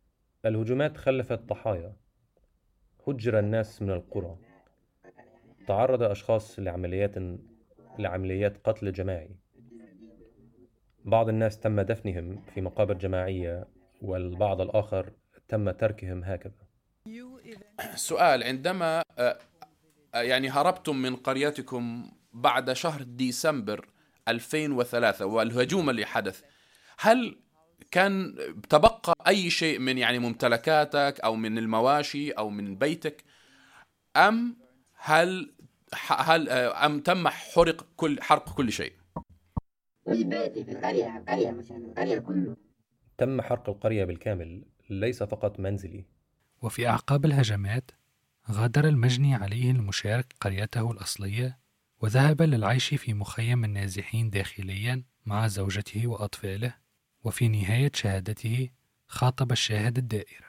الهجومات خلفت ضحايا، هجر الناس من القرى، تعرض أشخاص لعمليات لعمليات قتل جماعي. بعض الناس تم دفنهم في مقابر جماعية، والبعض الآخر تم تركهم هكذا. سؤال: عندما يعني هربتم من قريتكم بعد شهر ديسمبر ألفين وثلاثة والهجوم اللي حدث، هل كان تبقى أي شيء من يعني ممتلكاتك أو من المواشي أو من بيتك، أم هل هل أم تم حرق كل حرق كل شيء؟ تم حرق القرية بالكامل، ليس فقط منزلي. وفي أعقاب الهجمات غادر المجني عليه المشارك قريته الأصلية وذهب للعيش في مخيم النازحين داخليا مع زوجته وأطفاله. وفي نهاية شهادته خاطب الشاهد الدائرة.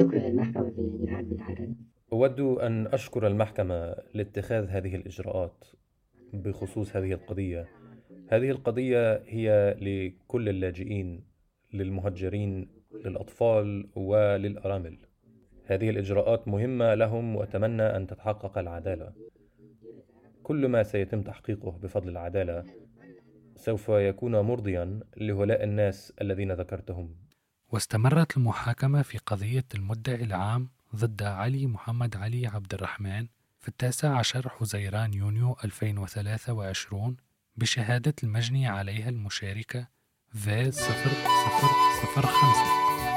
أود أن أشكر المحكمة لاتخاذ هذه الإجراءات بخصوص هذه القضية. هذه القضية هي لكل اللاجئين، للمهجرين، للأطفال وللأرامل. هذه الإجراءات مهمة لهم، وأتمنى أن تتحقق العدالة. كل ما سيتم تحقيقه بفضل العدالة سوف يكون مرضيا لهؤلاء الناس الذين ذكرتهم. واستمرت المحاكمة في قضية المدعي العام ضد علي محمد علي عبد الرحمن في التاسع عشر حزيران يونيو ألفين وثلاثة وعشرين بشهادة المجني عليها المشاركة في صفر صفر صفر خمسة.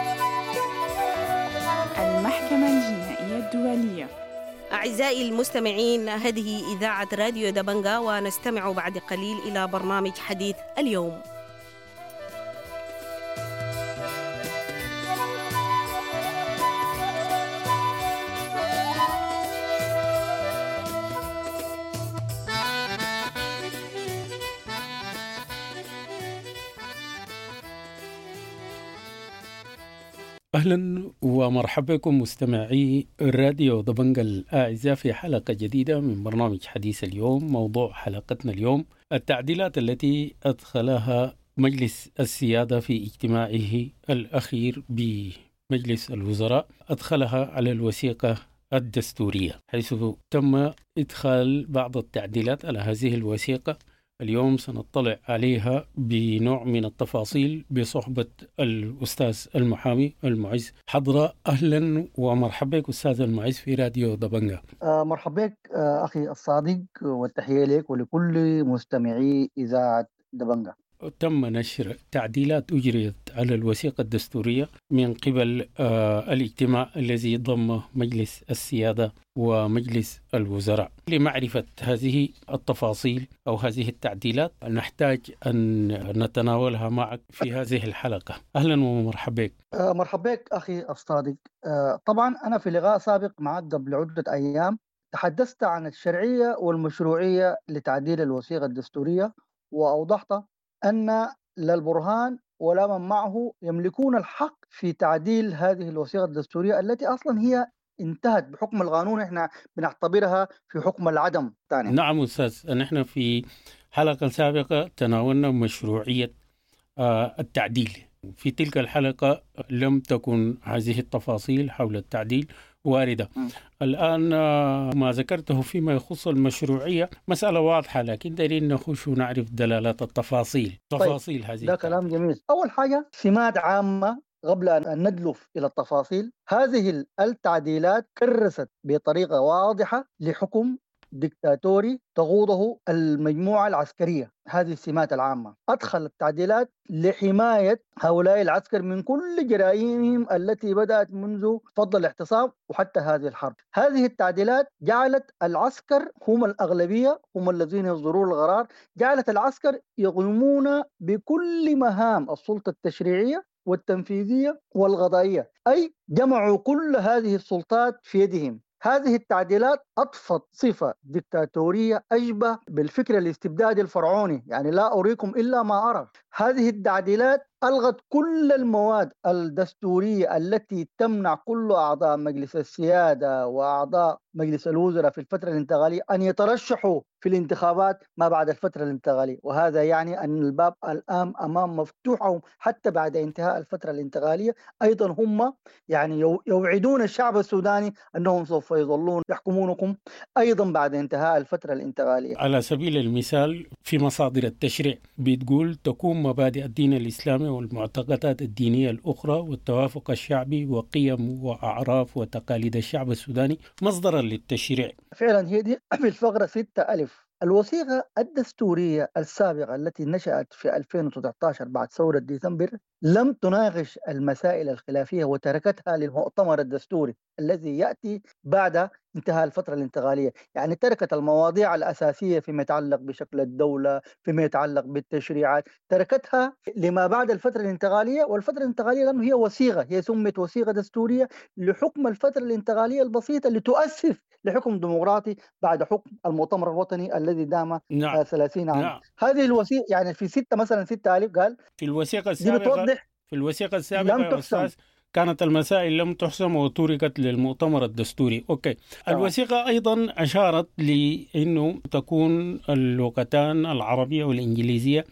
المحكمة الجنائية الدولية. أعزائي المستمعين، هذه إذاعة راديو دبنجا، ونستمع بعد قليل إلى برنامج حديث اليوم. أهلا ومرحبا بكم مستمعي راديو دبنجا الأعزاء في حلقة جديدة من برنامج حديث اليوم. موضوع حلقتنا اليوم التعديلات التي أدخلها مجلس السيادة في اجتماعه الأخير بمجلس الوزراء، أدخلها على الوثيقة الدستورية، حيث تم إدخال بعض التعديلات على هذه الوثيقة. اليوم سنطلع عليها بنوع من التفاصيل بصحبة الأستاذ المحامي المعز حضرة. أهلا ومرحبا بك أستاذ المعز في راديو دبنجا. آه مرحبا بك آه أخي الصادق، والتحية لك ولكل مستمعي إذاعة دبنجا. تم نشر تعديلات أجريت على الوثيقة الدستورية من قبل آه الاجتماع الذي ضم مجلس السيادة ومجلس الوزراء. لمعرفة هذه التفاصيل أو هذه التعديلات نحتاج أن نتناولها معك في هذه الحلقة. أهلا ومرحبا بك. آه مرحبا بك أخي الصادق. آه طبعا أنا في لقاء سابق معك قبل عدة أيام تحدثت عن الشرعية والمشروعية لتعديل الوثيقة الدستورية، وأوضحت أن لا البرهان ولا من معه يملكون الحق في تعديل هذه الوثيقة الدستورية التي أصلا هي انتهت بحكم القانون. احنا بنعتبرها في حكم العدم ثاني. نعم أستاذ، نحن في حلقة سابقة تناولنا مشروعية آه التعديل. في تلك الحلقة لم تكن هذه التفاصيل حول التعديل واردة. م. الآن ما ذكرته فيما يخص المشروعية مسألة واضحة، لكن دليل نخش ونعرف دلالات التفاصيل. تفاصيل طيب. هذه ده كلام جميل. أول حاجة سمات عامة قبل أن ندلف إلى التفاصيل. هذه التعديلات كرست بطريقة واضحة لحكم ديكتاتوري تغوضه المجموعة العسكرية. هذه السمات العامة. أدخل التعديلات لحماية هؤلاء العسكر من كل جرائمهم التي بدأت منذ فض الاعتصام وحتى هذه الحرب. هذه التعديلات جعلت العسكر هم الأغلبية، هم الذين يصدرون القرار. جعلت العسكر يقومون بكل مهام السلطة التشريعية والتنفيذية والقضائية، أي جمعوا كل هذه السلطات في يدهم. هذه التعديلات أضفت صفة ديكتاتورية أشبه بالفكر الاستبدادي الفرعوني، يعني لا أريكم إلا ما أرى. هذه التعديلات ألغت كل المواد الدستورية التي تمنع كل أعضاء مجلس السيادة وأعضاء مجلس الوزراء في الفترة الانتقالية أن يترشحوا في الانتخابات ما بعد الفترة الانتقالية، وهذا يعني أن الباب الآن أمام مفتوحهم حتى بعد انتهاء الفترة الانتقالية. أيضا هم يعني يوعدون الشعب السوداني أنهم سوف يظلون يحكمونكم أيضا بعد انتهاء الفترة الانتقالية. على سبيل المثال في مصادر التشريع بتقول تكون مبادئ الدين الإسلامي والمعتقدات الدينية الأخرى والتوافق الشعبي وقيم وأعراف وتقاليد الشعب السوداني مصدرا للتشريع. فعلا هي دي في الفقرة ستة ألف. الوثيقة الدستورية السابقة التي نشأت في ألفين وتسعة عشر بعد ثورة ديسمبر لم تناقش المسائل الخلافية وتركتها للمؤتمر الدستوري الذي يأتي بعد انتهاء الفترة الانتقالية. يعني تركت المواضيع الأساسية فيما يتعلق بشكل الدولة، فيما يتعلق بالتشريعات، تركتها لما بعد الفترة الانتقالية. والفترة الانتقالية لأنه هي وثيقة، هي سمت وثيقة دستورية لحكم الفترة الانتقالية البسيطة لتؤسس لحكم ديمقراطي بعد حكم المؤتمر الوطني الذي دام نعم. ثلاثين عام. نعم. هذه الوثيقة يعني في ستة مثلا ستة ألف قال في الوثيقة السابقة في الوثيقة السابقة يا أستاذ كانت المسائل لم تحسم وتركت للمؤتمر الدستوري. أوكي. طبعا. الوثيقة أيضا أشارت لأنه تكون اللغتان العربية والإنجليزية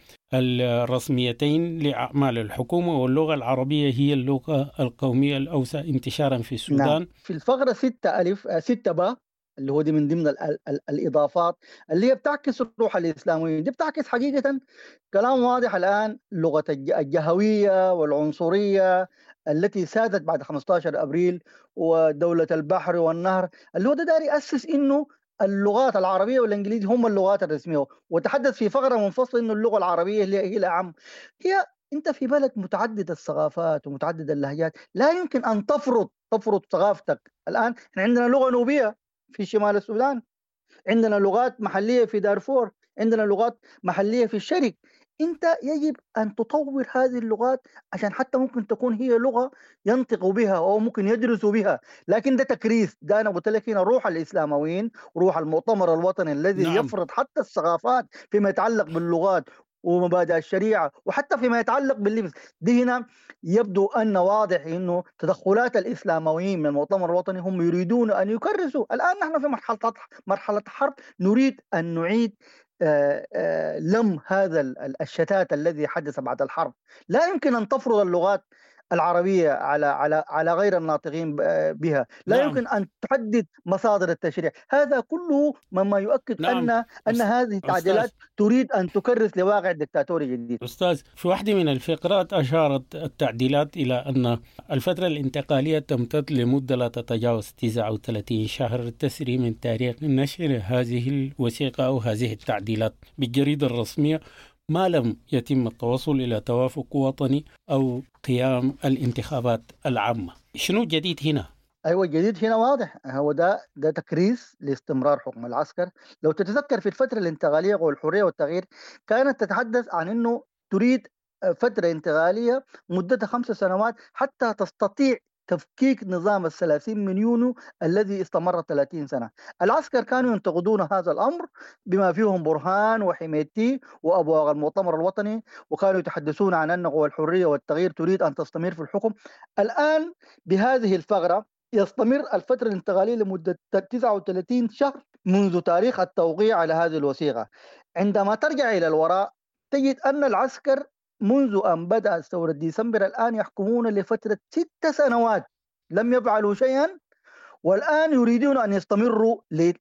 الرسميتين لأعمال الحكومة، واللغة العربية هي اللغة القومية الأوسع انتشارا في السودان. نعم. في الفقرة ستة ألف ستة با اللي هو دي من ضمن ال ال الإضافات اللي هي بتعكس الروح الإسلامية، دي بتعكس حقيقة كلام واضح الآن لغة الجهوية والعنصرية التي سادت بعد خمسة عشر أبريل ودولة البحر والنهر، اللي هو ده داري يأسس إنه اللغات العربية والإنجليزية هم اللغات الرسمية، وتحدث في فقرة منفصلة إنه اللغة العربية هي الأعم. هي أنت في بلد متعدد الثقافات ومتعدد اللهجات، لا يمكن أن تفرض تفرض ثقافتك. الآن عندنا لغة نوبية في شمال السودان، عندنا لغات محلية في دارفور، عندنا لغات محلية في الشرق. أنت يجب أن تطور هذه اللغات عشان حتى ممكن تكون هي لغة ينطقوا بها أو ممكن يدرسوا بها، لكن ده تكريس. ده أنا قلت لك هنا روح الإسلامويين، روح المؤتمر الوطني الذي نعم. يفرض حتى الثقافات فيما يتعلق باللغات ومبادئ الشريعة وحتى فيما يتعلق باللبس. دي هنا يبدو أن واضح أنه تدخلات الإسلامويين من المؤتمر الوطني هم يريدون أن يكرسوا. الآن نحن في مرحلة مرحلة حرب، نريد أن نعيد آآ آآ لم هذا الشتات الذي حدث بعد الحرب. لا يمكن أن تفرض اللغات العربية على على على غير الناطقين بها، لا نعم. يمكن أن تحدد مصادر التشريع. هذا كله مما يؤكد نعم. أن أن هذه التعديلات تريد أن تكرس لواقع دكتاتوري جديد. أستاذ، في واحدة من الفقرات أشارت التعديلات إلى أن الفترة الانتقالية تمتد لمدة لا تتجاوز تسعة وثلاثين شهر تسري من تاريخ نشر هذه الوثيقة أو هذه التعديلات بالجريدة الرسمية ما لم يتم التوصل إلى توافق وطني أو قيام الانتخابات العامة. شنو الجديد هنا؟ أيوة الجديد هنا واضح، هو ده ده تكريس لاستمرار حكم العسكر. لو تتذكر في الفترة الانتقالية والحرية والتغيير كانت تتحدث عن أنه تريد فترة انتقالية مدتها خمس سنوات حتى تستطيع تفكيك نظام الثلاثين من يونيو الذي استمر ثلاثين سنة. العسكر كانوا ينتقدون هذا الأمر بما فيهم برهان وحميتي وأبو المؤتمر الوطني، وكانوا يتحدثون عن أنه الحرية والتغيير تريد أن تستمر في الحكم. الآن بهذه الفقرة يستمر الفترة الانتقالية لمدة تسعة وثلاثين شهر منذ تاريخ التوقيع على هذه الوثيقة. عندما ترجع إلى الوراء تجد أن العسكر منذ أن بدأ ثورة ديسمبر الآن يحكمون لفترة ست سنوات لم يفعلوا شيئا، والآن يريدون أن يستمروا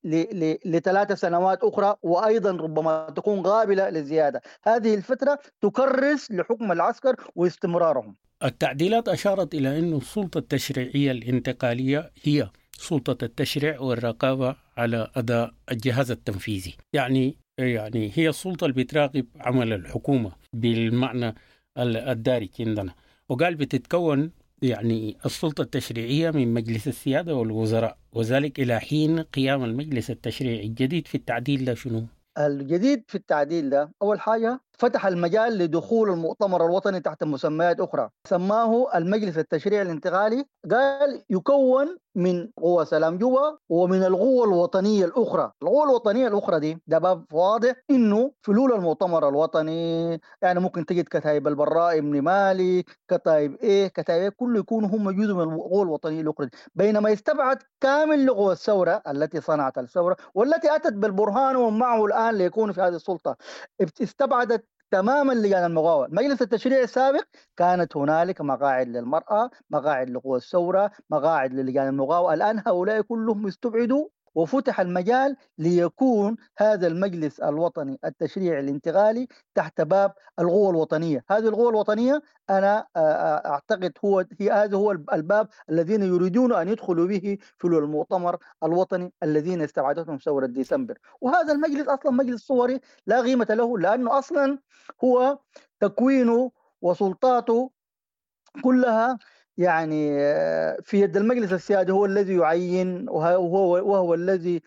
لثلاث سنوات أخرى وأيضا ربما تكون قابلة للزيادة. هذه الفترة تكرس لحكم العسكر واستمرارهم. التعديلات أشارت إلى أن السلطة التشريعية الانتقالية هي سلطة التشريع والرقابة على أداء الجهاز التنفيذي، يعني يعني هي السلطة اللي بتراقب عمل الحكومة بالمعنى الدارج عندنا. وقال بتتكون يعني السلطة التشريعية من مجلس السيادة والوزراء، وذلك إلى حين قيام المجلس التشريعي. الجديد في التعديل ده شنو؟ الجديد في التعديل ده أول حاجة فتح المجال لدخول المؤتمر الوطني تحت مسميات أخرى، سماه المجلس التشريعي الانتقالي. قال يكون من قوى سلام جوبا ومن القوى الوطنية الأخرى. القوى الوطنية الأخرى دي ده باب واضح إنه فلول المؤتمر الوطني، يعني ممكن تجد كتائب البراء بن مالي، كتائب إيه كتائب إيه، كله يكونوا هم جزء من القوى الوطنية الأخرى دي. بينما يستبعد كامل لقوى الثورة التي صنعت الثورة والتي أتت بالبرهان ومعه الآن ليكون في هذه السلطة، استبعدت تماما لجان المقاومة. المجلس التشريعي السابق كانت هنالك مقاعد للمرأة، مقاعد لقوى الثورة، مقاعد للجان المقاومة. الآن هؤلاء كلهم استبعدوا وفتح المجال ليكون هذا المجلس الوطني التشريعي الانتقالي تحت باب القوى الوطنية. هذه القوى الوطنية أنا أعتقد هو هي هذا هو الباب الذين يريدون أن يدخلوا به في المؤتمر الوطني الذين استبعدتهم ثورة ديسمبر. وهذا المجلس أصلا مجلس صوري لا قيمة له، لأنه أصلا هو تكوينه وسلطاته كلها يعني في يد المجلس السيادي، هو الذي يعين وهو, وهو الذي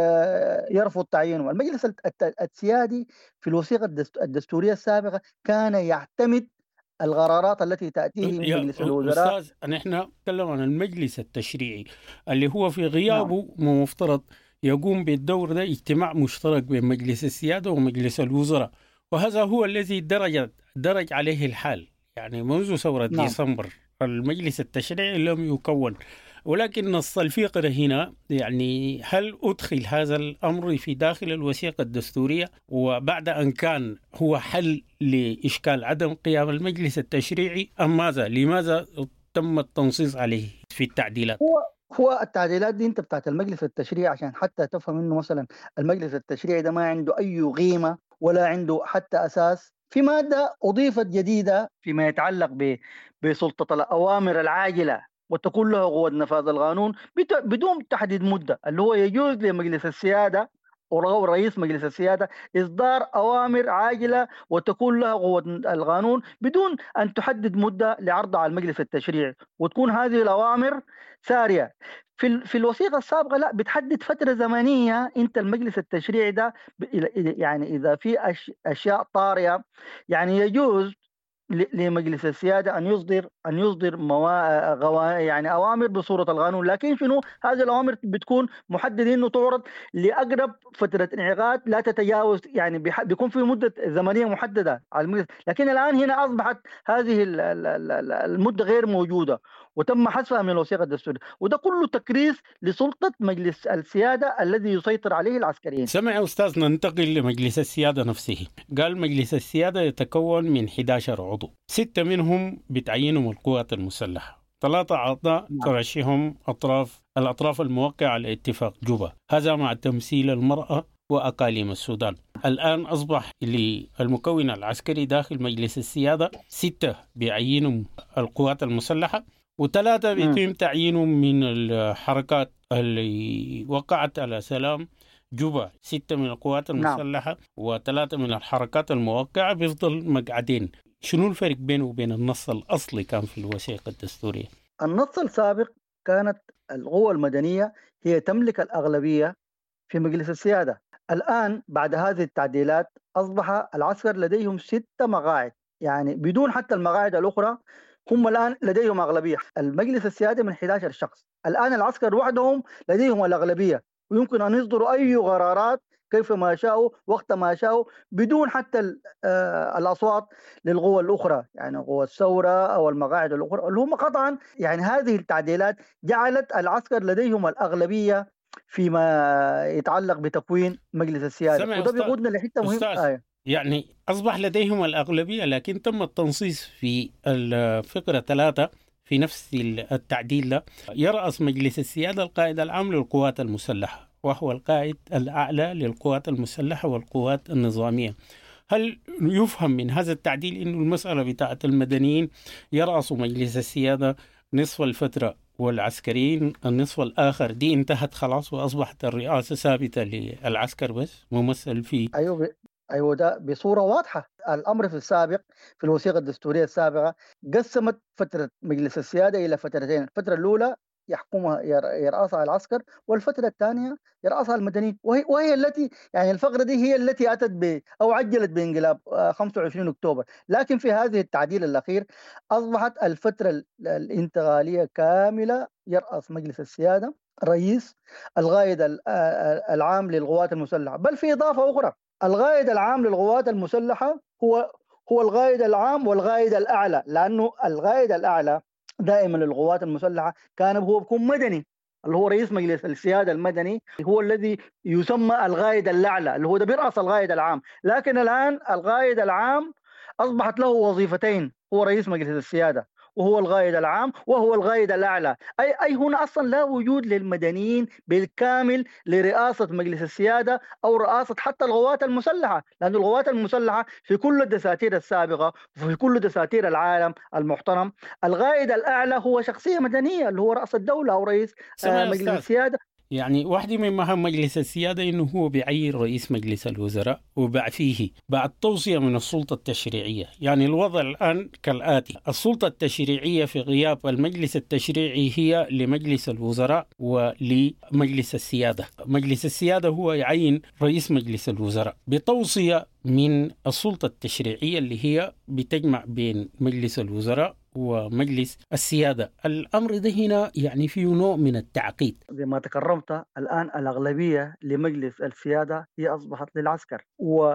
يرفض تعيينه. المجلس السيادي في الوثيقة الدستورية السابقة كان يعتمد القرارات التي تأتيه من مجلس الوزراء. أستاذ نحن نتكلم عن المجلس التشريعي اللي هو في غيابه نعم. مفترض يقوم بالدور ده اجتماع مشترك بين مجلس السيادة ومجلس الوزراء، وهذا هو الذي درج درج عليه الحال يعني منذ ثورة نعم. ديسمبر. المجلس التشريعي لم يكون، ولكن نص الفقرة هنا يعني هل أدخل هذا الأمر في داخل الوثيقة الدستورية وبعد أن كان هو حل لإشكال عدم قيام المجلس التشريعي أم ماذا؟ لماذا تم التنصيص عليه في التعديلات؟ هو هو التعديلات دي انت بتاعت المجلس التشريعي عشان حتى تفهم انه مثلا المجلس التشريعي ده ما عنده اي قيمة ولا عنده حتى اساس. في مادة أضيفت جديدة فيما يتعلق ب بسلطة الأوامر العاجلة وتكون له قوة نفاذ القانون بدون تحديد مدة، اللي هو يجوز لمجلس السيادة ورئيس مجلس السيادة إصدار أوامر عاجلة وتكون لها قوة القانون بدون أن تحدد مدة لعرضها على المجلس التشريعي، وتكون هذه الأوامر سارية. في في الوثيقة السابقة لا، بتحدد فترة زمنية. أنت المجلس التشريعي ده يعني إذا في أشياء طارئة يعني يجوز لمجلس السيادة أن يصدر أن يصدر موا... غوا... يعني أوامر بصورة القانون، لكن شنو هذه الأوامر بتكون محددة إنه تعرض لأقرب فترة انعقاد لا تتجاوز، يعني بح... بيكون في مدة زمنية محددة على المجلس. لكن الآن هنا أصبحت هذه المدة غير موجودة وتم حذفها من الوثيقة الدستورية، وده كله تكريس لسلطة مجلس السيادة الذي يسيطر عليه العسكريين. سمع أستاذ ننتقل لمجلس السيادة نفسه. قال مجلس السيادة يتكون من أحد عشر عضو، ستة منهم بتعينهم القوات المسلحة، ثلاثة أعضاء ترشحهم أطراف الأطراف الموقعة على اتفاق جوبا، هذا مع تمثيل المرأة وأقاليم السودان. الآن أصبح للمكون العسكري داخل مجلس السيادة ستة بيعينهم القوات المسلحة، وثلاثة بيتم تعيينهم من الحركات اللي وقعت على سلام جوبا، ستة من القوات المسلحة وثلاثة من الحركات الموقعة، بيفضل مقعدين. شنو الفرق بينه وبين النص الأصلي كان في الوثيقة الدستورية؟ النص السابق كانت القوى المدنية هي تملك الأغلبية في مجلس السيادة. الآن بعد هذه التعديلات أصبح العسكر لديهم ستة مقاعد، يعني بدون حتى المقاعد الأخرى هم الآن لديهم أغلبية. المجلس السيادي من أحد عشر شخص، الآن العسكر وحدهم لديهم الأغلبية ويمكن أن يصدروا أي قرارات كيف ما شاءوا وقت ما شاءوا بدون حتى الأصوات للقوى الأخرى، يعني قوى الثورة أو المقاعد الأخرى اللي هم قطعا. يعني هذه التعديلات جعلت العسكر لديهم الأغلبية فيما يتعلق بتكوين مجلس السيادة، وده بيقودنا لحتة مهمة. آه. يعني أصبح لديهم الأغلبية، لكن تم التنصيص في الفقرة ثلاثة في نفس التعديل ده. يرأس مجلس السيادة القائد العام للقوات المسلحة، وهو القائد الأعلى للقوات المسلحة والقوات النظامية. هل يفهم من هذا التعديل إنه المسألة بتاعة المدنيين يرأسوا مجلس السيادة نصف الفترة والعسكريين النصف الآخر دي انتهت خلاص وأصبحت الرئاسة ثابتة للعسكر بس ممثل فيه؟ أيوه أيوة ده بصورة واضحة. الأمر في السابق في الوثيقة الدستورية السابقة قسمت فترة مجلس السيادة إلى فترتين، الفترة الأولى يحكمها يرأسها العسكر، والفترة الثانية يرأسها المدنيين، وهي, وهي التي يعني الفقرة دي هي التي أتت ب أو عجلت بانقلاب خمسة وعشرين أكتوبر. لكن في هذه التعديل الأخير أصبحت الفترة الانتقالية كاملة يرأس مجلس السيادة رئيس القائد العام للقوات المسلحة. بل في إضافة أخرى، القائد العام للقوات المسلحة هو هو القائد العام والقائد الأعلى، لأنه القائد الأعلى دائما للقوات المسلحة كان هو بيكون مدني، اللي هو رئيس مجلس السيادة المدني هو الذي يسمى القائد الأعلى اللي هو ده بيرأس القائد العام. لكن الآن القائد العام أصبحت له وظيفتين، هو رئيس مجلس السيادة وهو القائد العام وهو القائد الأعلى. أي أي هنا أصلا لا وجود للمدنيين بالكامل لرئاسة مجلس السيادة أو رئاسة حتى القوات المسلحة، لأن القوات المسلحة في كل الدساتير السابقة وفي كل دساتير العالم المحترم القائد الأعلى هو شخصية مدنية اللي هو رئيس الدولة أو رئيس مجلس السيادة. يعني واحدة من مهام مجلس السيادة إنه هو بيعين رئيس مجلس الوزراء وبعفيه بعد توصية من السلطة التشريعية. يعني الوضع الآن كالآتي: السلطة التشريعية في غياب المجلس التشريعي هي لمجلس الوزراء ولمجلس السيادة. مجلس السيادة هو يعين رئيس مجلس الوزراء بتوصية من السلطة التشريعية اللي هي بتجمع بين مجلس الوزراء ومجلس السيادة. الأمر ده هنا يعني فيه نوع من التعقيد. زي ما تكرمت الآن الأغلبية لمجلس السيادة هي أصبحت للعسكر،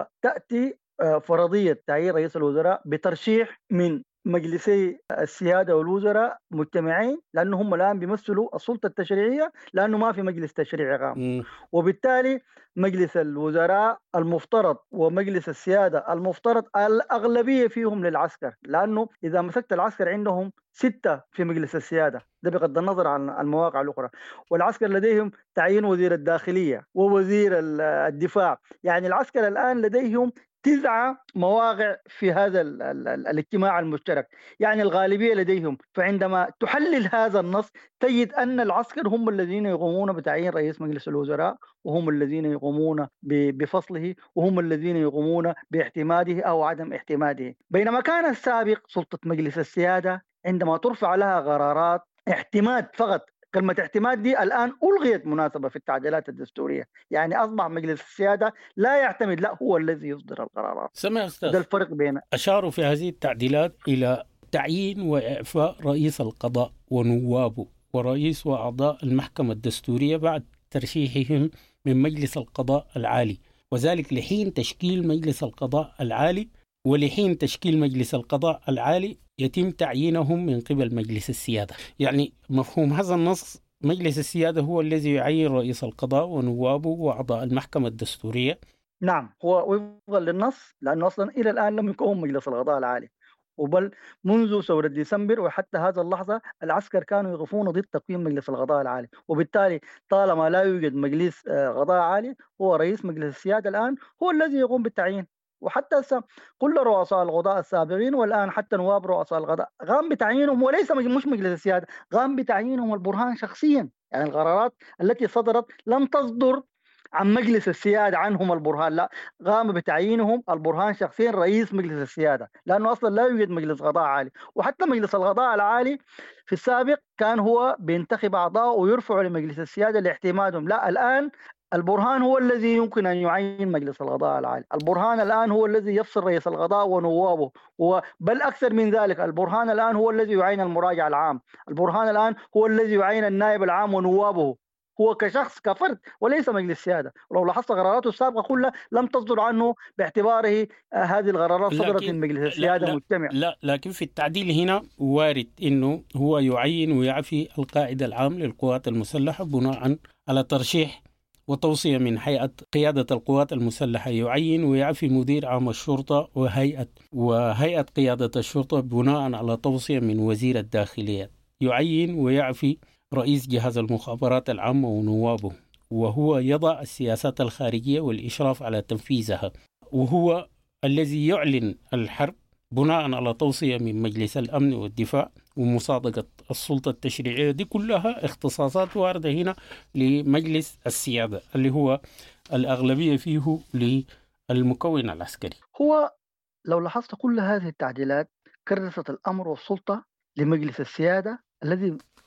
وتأتي فرضية تعيين رئيس الوزراء بترشيح من مجلسي السيادة والوزراء مجتمعين، لأنه هم الآن بيمثلوا السلطة التشريعية لأنه ما في مجلس تشريعي عام. وبالتالي مجلس الوزراء المفترض ومجلس السيادة المفترض الأغلبية فيهم للعسكر، لأنه إذا مسكت العسكر عندهم ستة في مجلس السيادة، ده بغض النظر عن المواقع الأخرى، والعسكر لديهم تعيين وزير الداخلية ووزير الدفاع. يعني العسكر الآن لديهم تسعة مواقع في هذا ال ال ال الاجتماع المشترك، يعني الغالبية لديهم. فعندما تحلل هذا النص تجد أن العسكر هم الذين يقومون بتعيين رئيس مجلس الوزراء، وهم الذين يقومون بفصله، وهم الذين يقومون باعتماده أو عدم اعتماده. بينما كان السابق سلطة مجلس السيادة عندما ترفع لها قرارات اعتماد فقط. كلمة اعتماد دي الآن ألغيت مناسبة في التعديلات الدستورية، يعني أصبح مجلس السيادة لا يعتمد، لا هو الذي يصدر القرارات. سمع أستاذ، ده الفرق بين أشاروا في هذه التعديلات إلى تعيين وإعفاء رئيس القضاء ونوابه ورئيس وأعضاء المحكمة الدستورية بعد ترشيحهم من مجلس القضاء العالي، وذلك لحين تشكيل مجلس القضاء العالي. ولحين تشكيل مجلس القضاء العالي يتم تعيينهم من قبل مجلس السيادة. يعني مفهوم هذا النص مجلس السيادة هو الذي يعين رئيس القضاء ونوابه وأعضاء المحكمة الدستورية. نعم، هو وفقا للنص، لأنه أصلا إلى الآن لم يكون مجلس القضاء العالي، وبل منذ ثورة ديسمبر وحتى هذا اللحظة العسكر كانوا يقفون ضد تقويم مجلس القضاء العالي. وبالتالي طالما لا يوجد مجلس قضاء عالي، هو رئيس مجلس السيادة الآن هو الذي يقوم بالتعيين. وحتى كل رؤساء القضاء السابقين والآن حتى نواب رؤساء القضاء قام بتعيينهم، وليس مش مجلس السيادة، قام بتعيينهم البرهان شخصيا. يعني القرارات التي صدرت لم تصدر عن مجلس السيادة عنهم البرهان، لا، قام بتعيينهم البرهان شخصيا رئيس مجلس السيادة، لأنه أصلا لا يوجد مجلس قضاء عالي. وحتى مجلس القضاء العالي في السابق كان هو بينتخب أعضاء ويرفعوا لمجلس السيادة لاعتمادهم، لا، الآن البرهان هو الذي يمكن أن يعين مجلس القضاء العالي. البرهان الآن هو الذي يفصل رئيس القضاء ونوابه، بل أكثر من ذلك، البرهان الآن هو الذي يعين المراجع العام، البرهان الآن هو الذي يعين النائب العام ونوابه، هو كشخص كفرد وليس مجلس السيادة. ولو لاحظت قراراته السابقة كلها لم تصدر عنه باعتباره هذه القرارات صدرت من مجلس السيادة لا مجتمع. لا، لكن في التعديل هنا وارد إنه هو يعين ويعفي القائد العام للقوات المسلحة بناء على ترشيح وتوصية من هيئة قيادة القوات المسلحة، يعين ويعفي مدير عام الشرطة وهيئة وهيئة قيادة الشرطة بناء على توصية من وزير الداخلية، يعين ويعفي رئيس جهاز المخابرات العامة ونوابه، وهو يضع السياسات الخارجية والإشراف على تنفيذها، وهو الذي يعلن الحرب بناء على توصية من مجلس الأمن والدفاع ومصادقة السلطة التشريعية. دي كلها اختصاصات واردة هنا لمجلس السيادة اللي هو الأغلبية فيه للمكون العسكري. هو لو لاحظت كل هذه التعديلات كرست الأمر والسلطة لمجلس السيادة الذي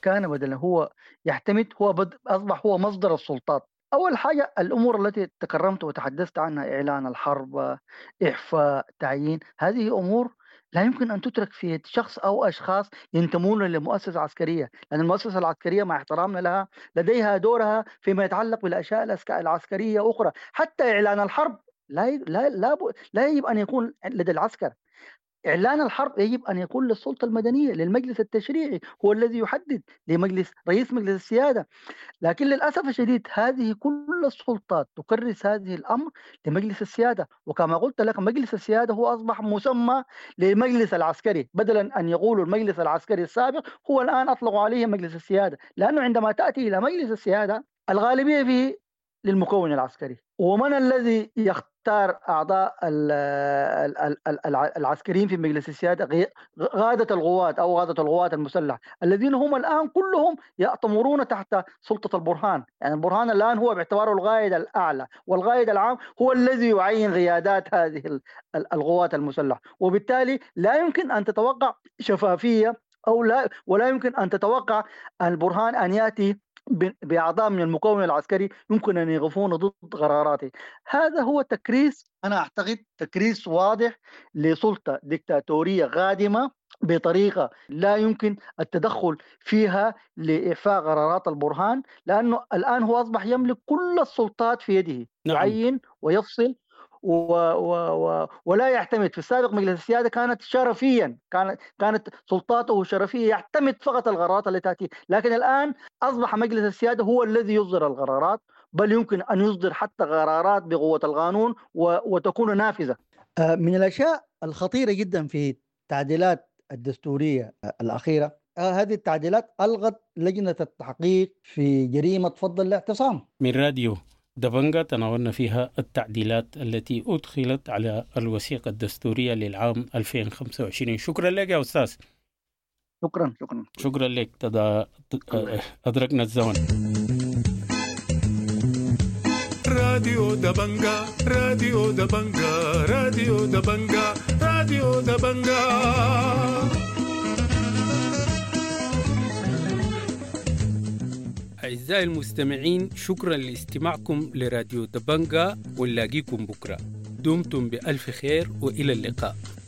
كان بدل هو يعتمد هو بد... أصبح هو مصدر السلطات. أول حاجة الأمور التي تكرمت وتحدثت عنها، إعلان الحرب، إعفاء، تعيين، هذه أمور لا يمكن أن تترك في يد شخص أو أشخاص ينتمون لمؤسسة عسكرية، لأن المؤسسة العسكرية مع احترامنا لها لديها دورها فيما يتعلق بالأشياء العسك- العسكرية أخرى. حتى إعلان الحرب لا ي- لا لا, ب- لا يجب أن يكون لدى العسكر. إعلان الحرب يجب أن يكون للسلطة المدنية، للمجلس التشريعي، هو الذي يحدد، لمجلس رئيس مجلس السيادة. لكن للأسف الشديد هذه كل السلطات تكرس هذه الأمر لمجلس السيادة، وكما قلت لك مجلس السيادة هو أصبح مسمى للمجلس العسكري، بدلا أن يقولوا المجلس العسكري السابق هو الآن أطلقوا عليه مجلس السيادة، لأنه عندما تأتي إلى مجلس السيادة الغالبية فيه للمكون العسكري. ومن الذي يختار أعضاء ال- ال- ال- ال- الع- العسكريين في مجلس السيادة؟ غي- غادة القوات أو غادة القوات المسلحة، الذين هم الآن كلهم يأتمرون تحت سلطة البرهان. يعني البرهان الآن هو باعتباره القائد الأعلى والقائد العام هو الذي يعين قيادات هذه ال- ال- القوات المسلحة، وبالتالي لا يمكن أن تتوقع شفافية أو لا، ولا يمكن أن تتوقع البرهان أن يأتي ب- بأعضاء من المكون العسكري يمكن أن يقفون ضد قراراته. هذا هو تكريس، أنا أعتقد تكريس واضح لسلطة ديكتاتورية قادمة بطريقة لا يمكن التدخل فيها لإعفاء قرارات البرهان، لأنه الآن هو أصبح يملك كل السلطات في يده. نعم. يعين ويفصل و و و ولا يعتمد. في السابق مجلس السيادة كانت شرفيا، كانت كانت سلطاته شرفية، يعتمد فقط القرارات التي تأتي، لكن الآن أصبح مجلس السيادة هو الذي يصدر القرارات، بل يمكن أن يصدر حتى قرارات بقوة القانون و وتكون نافذة. آه، من الأشياء الخطيرة جدا في التعديلات الدستورية آه، الأخيرة، آه، هذه التعديلات ألغت لجنة التحقيق في جريمة فض الاعتصام. من راديو دبنجا تناولنا فيها التعديلات التي أدخلت على الوثيقة الدستورية للعام ألفين وخمسة وعشرين. شكرا لك يا أستاذ. شكرا شكرا شكرا لك. تدا أدركنا الزمن. راديو دبنجا راديو دبنجا راديو دبنجا راديو دبنجا. أعزائي المستمعين، شكرا لاستماعكم لراديو دبنجا، ونلاقيكم بكرة. دمتم بألف خير وإلى اللقاء.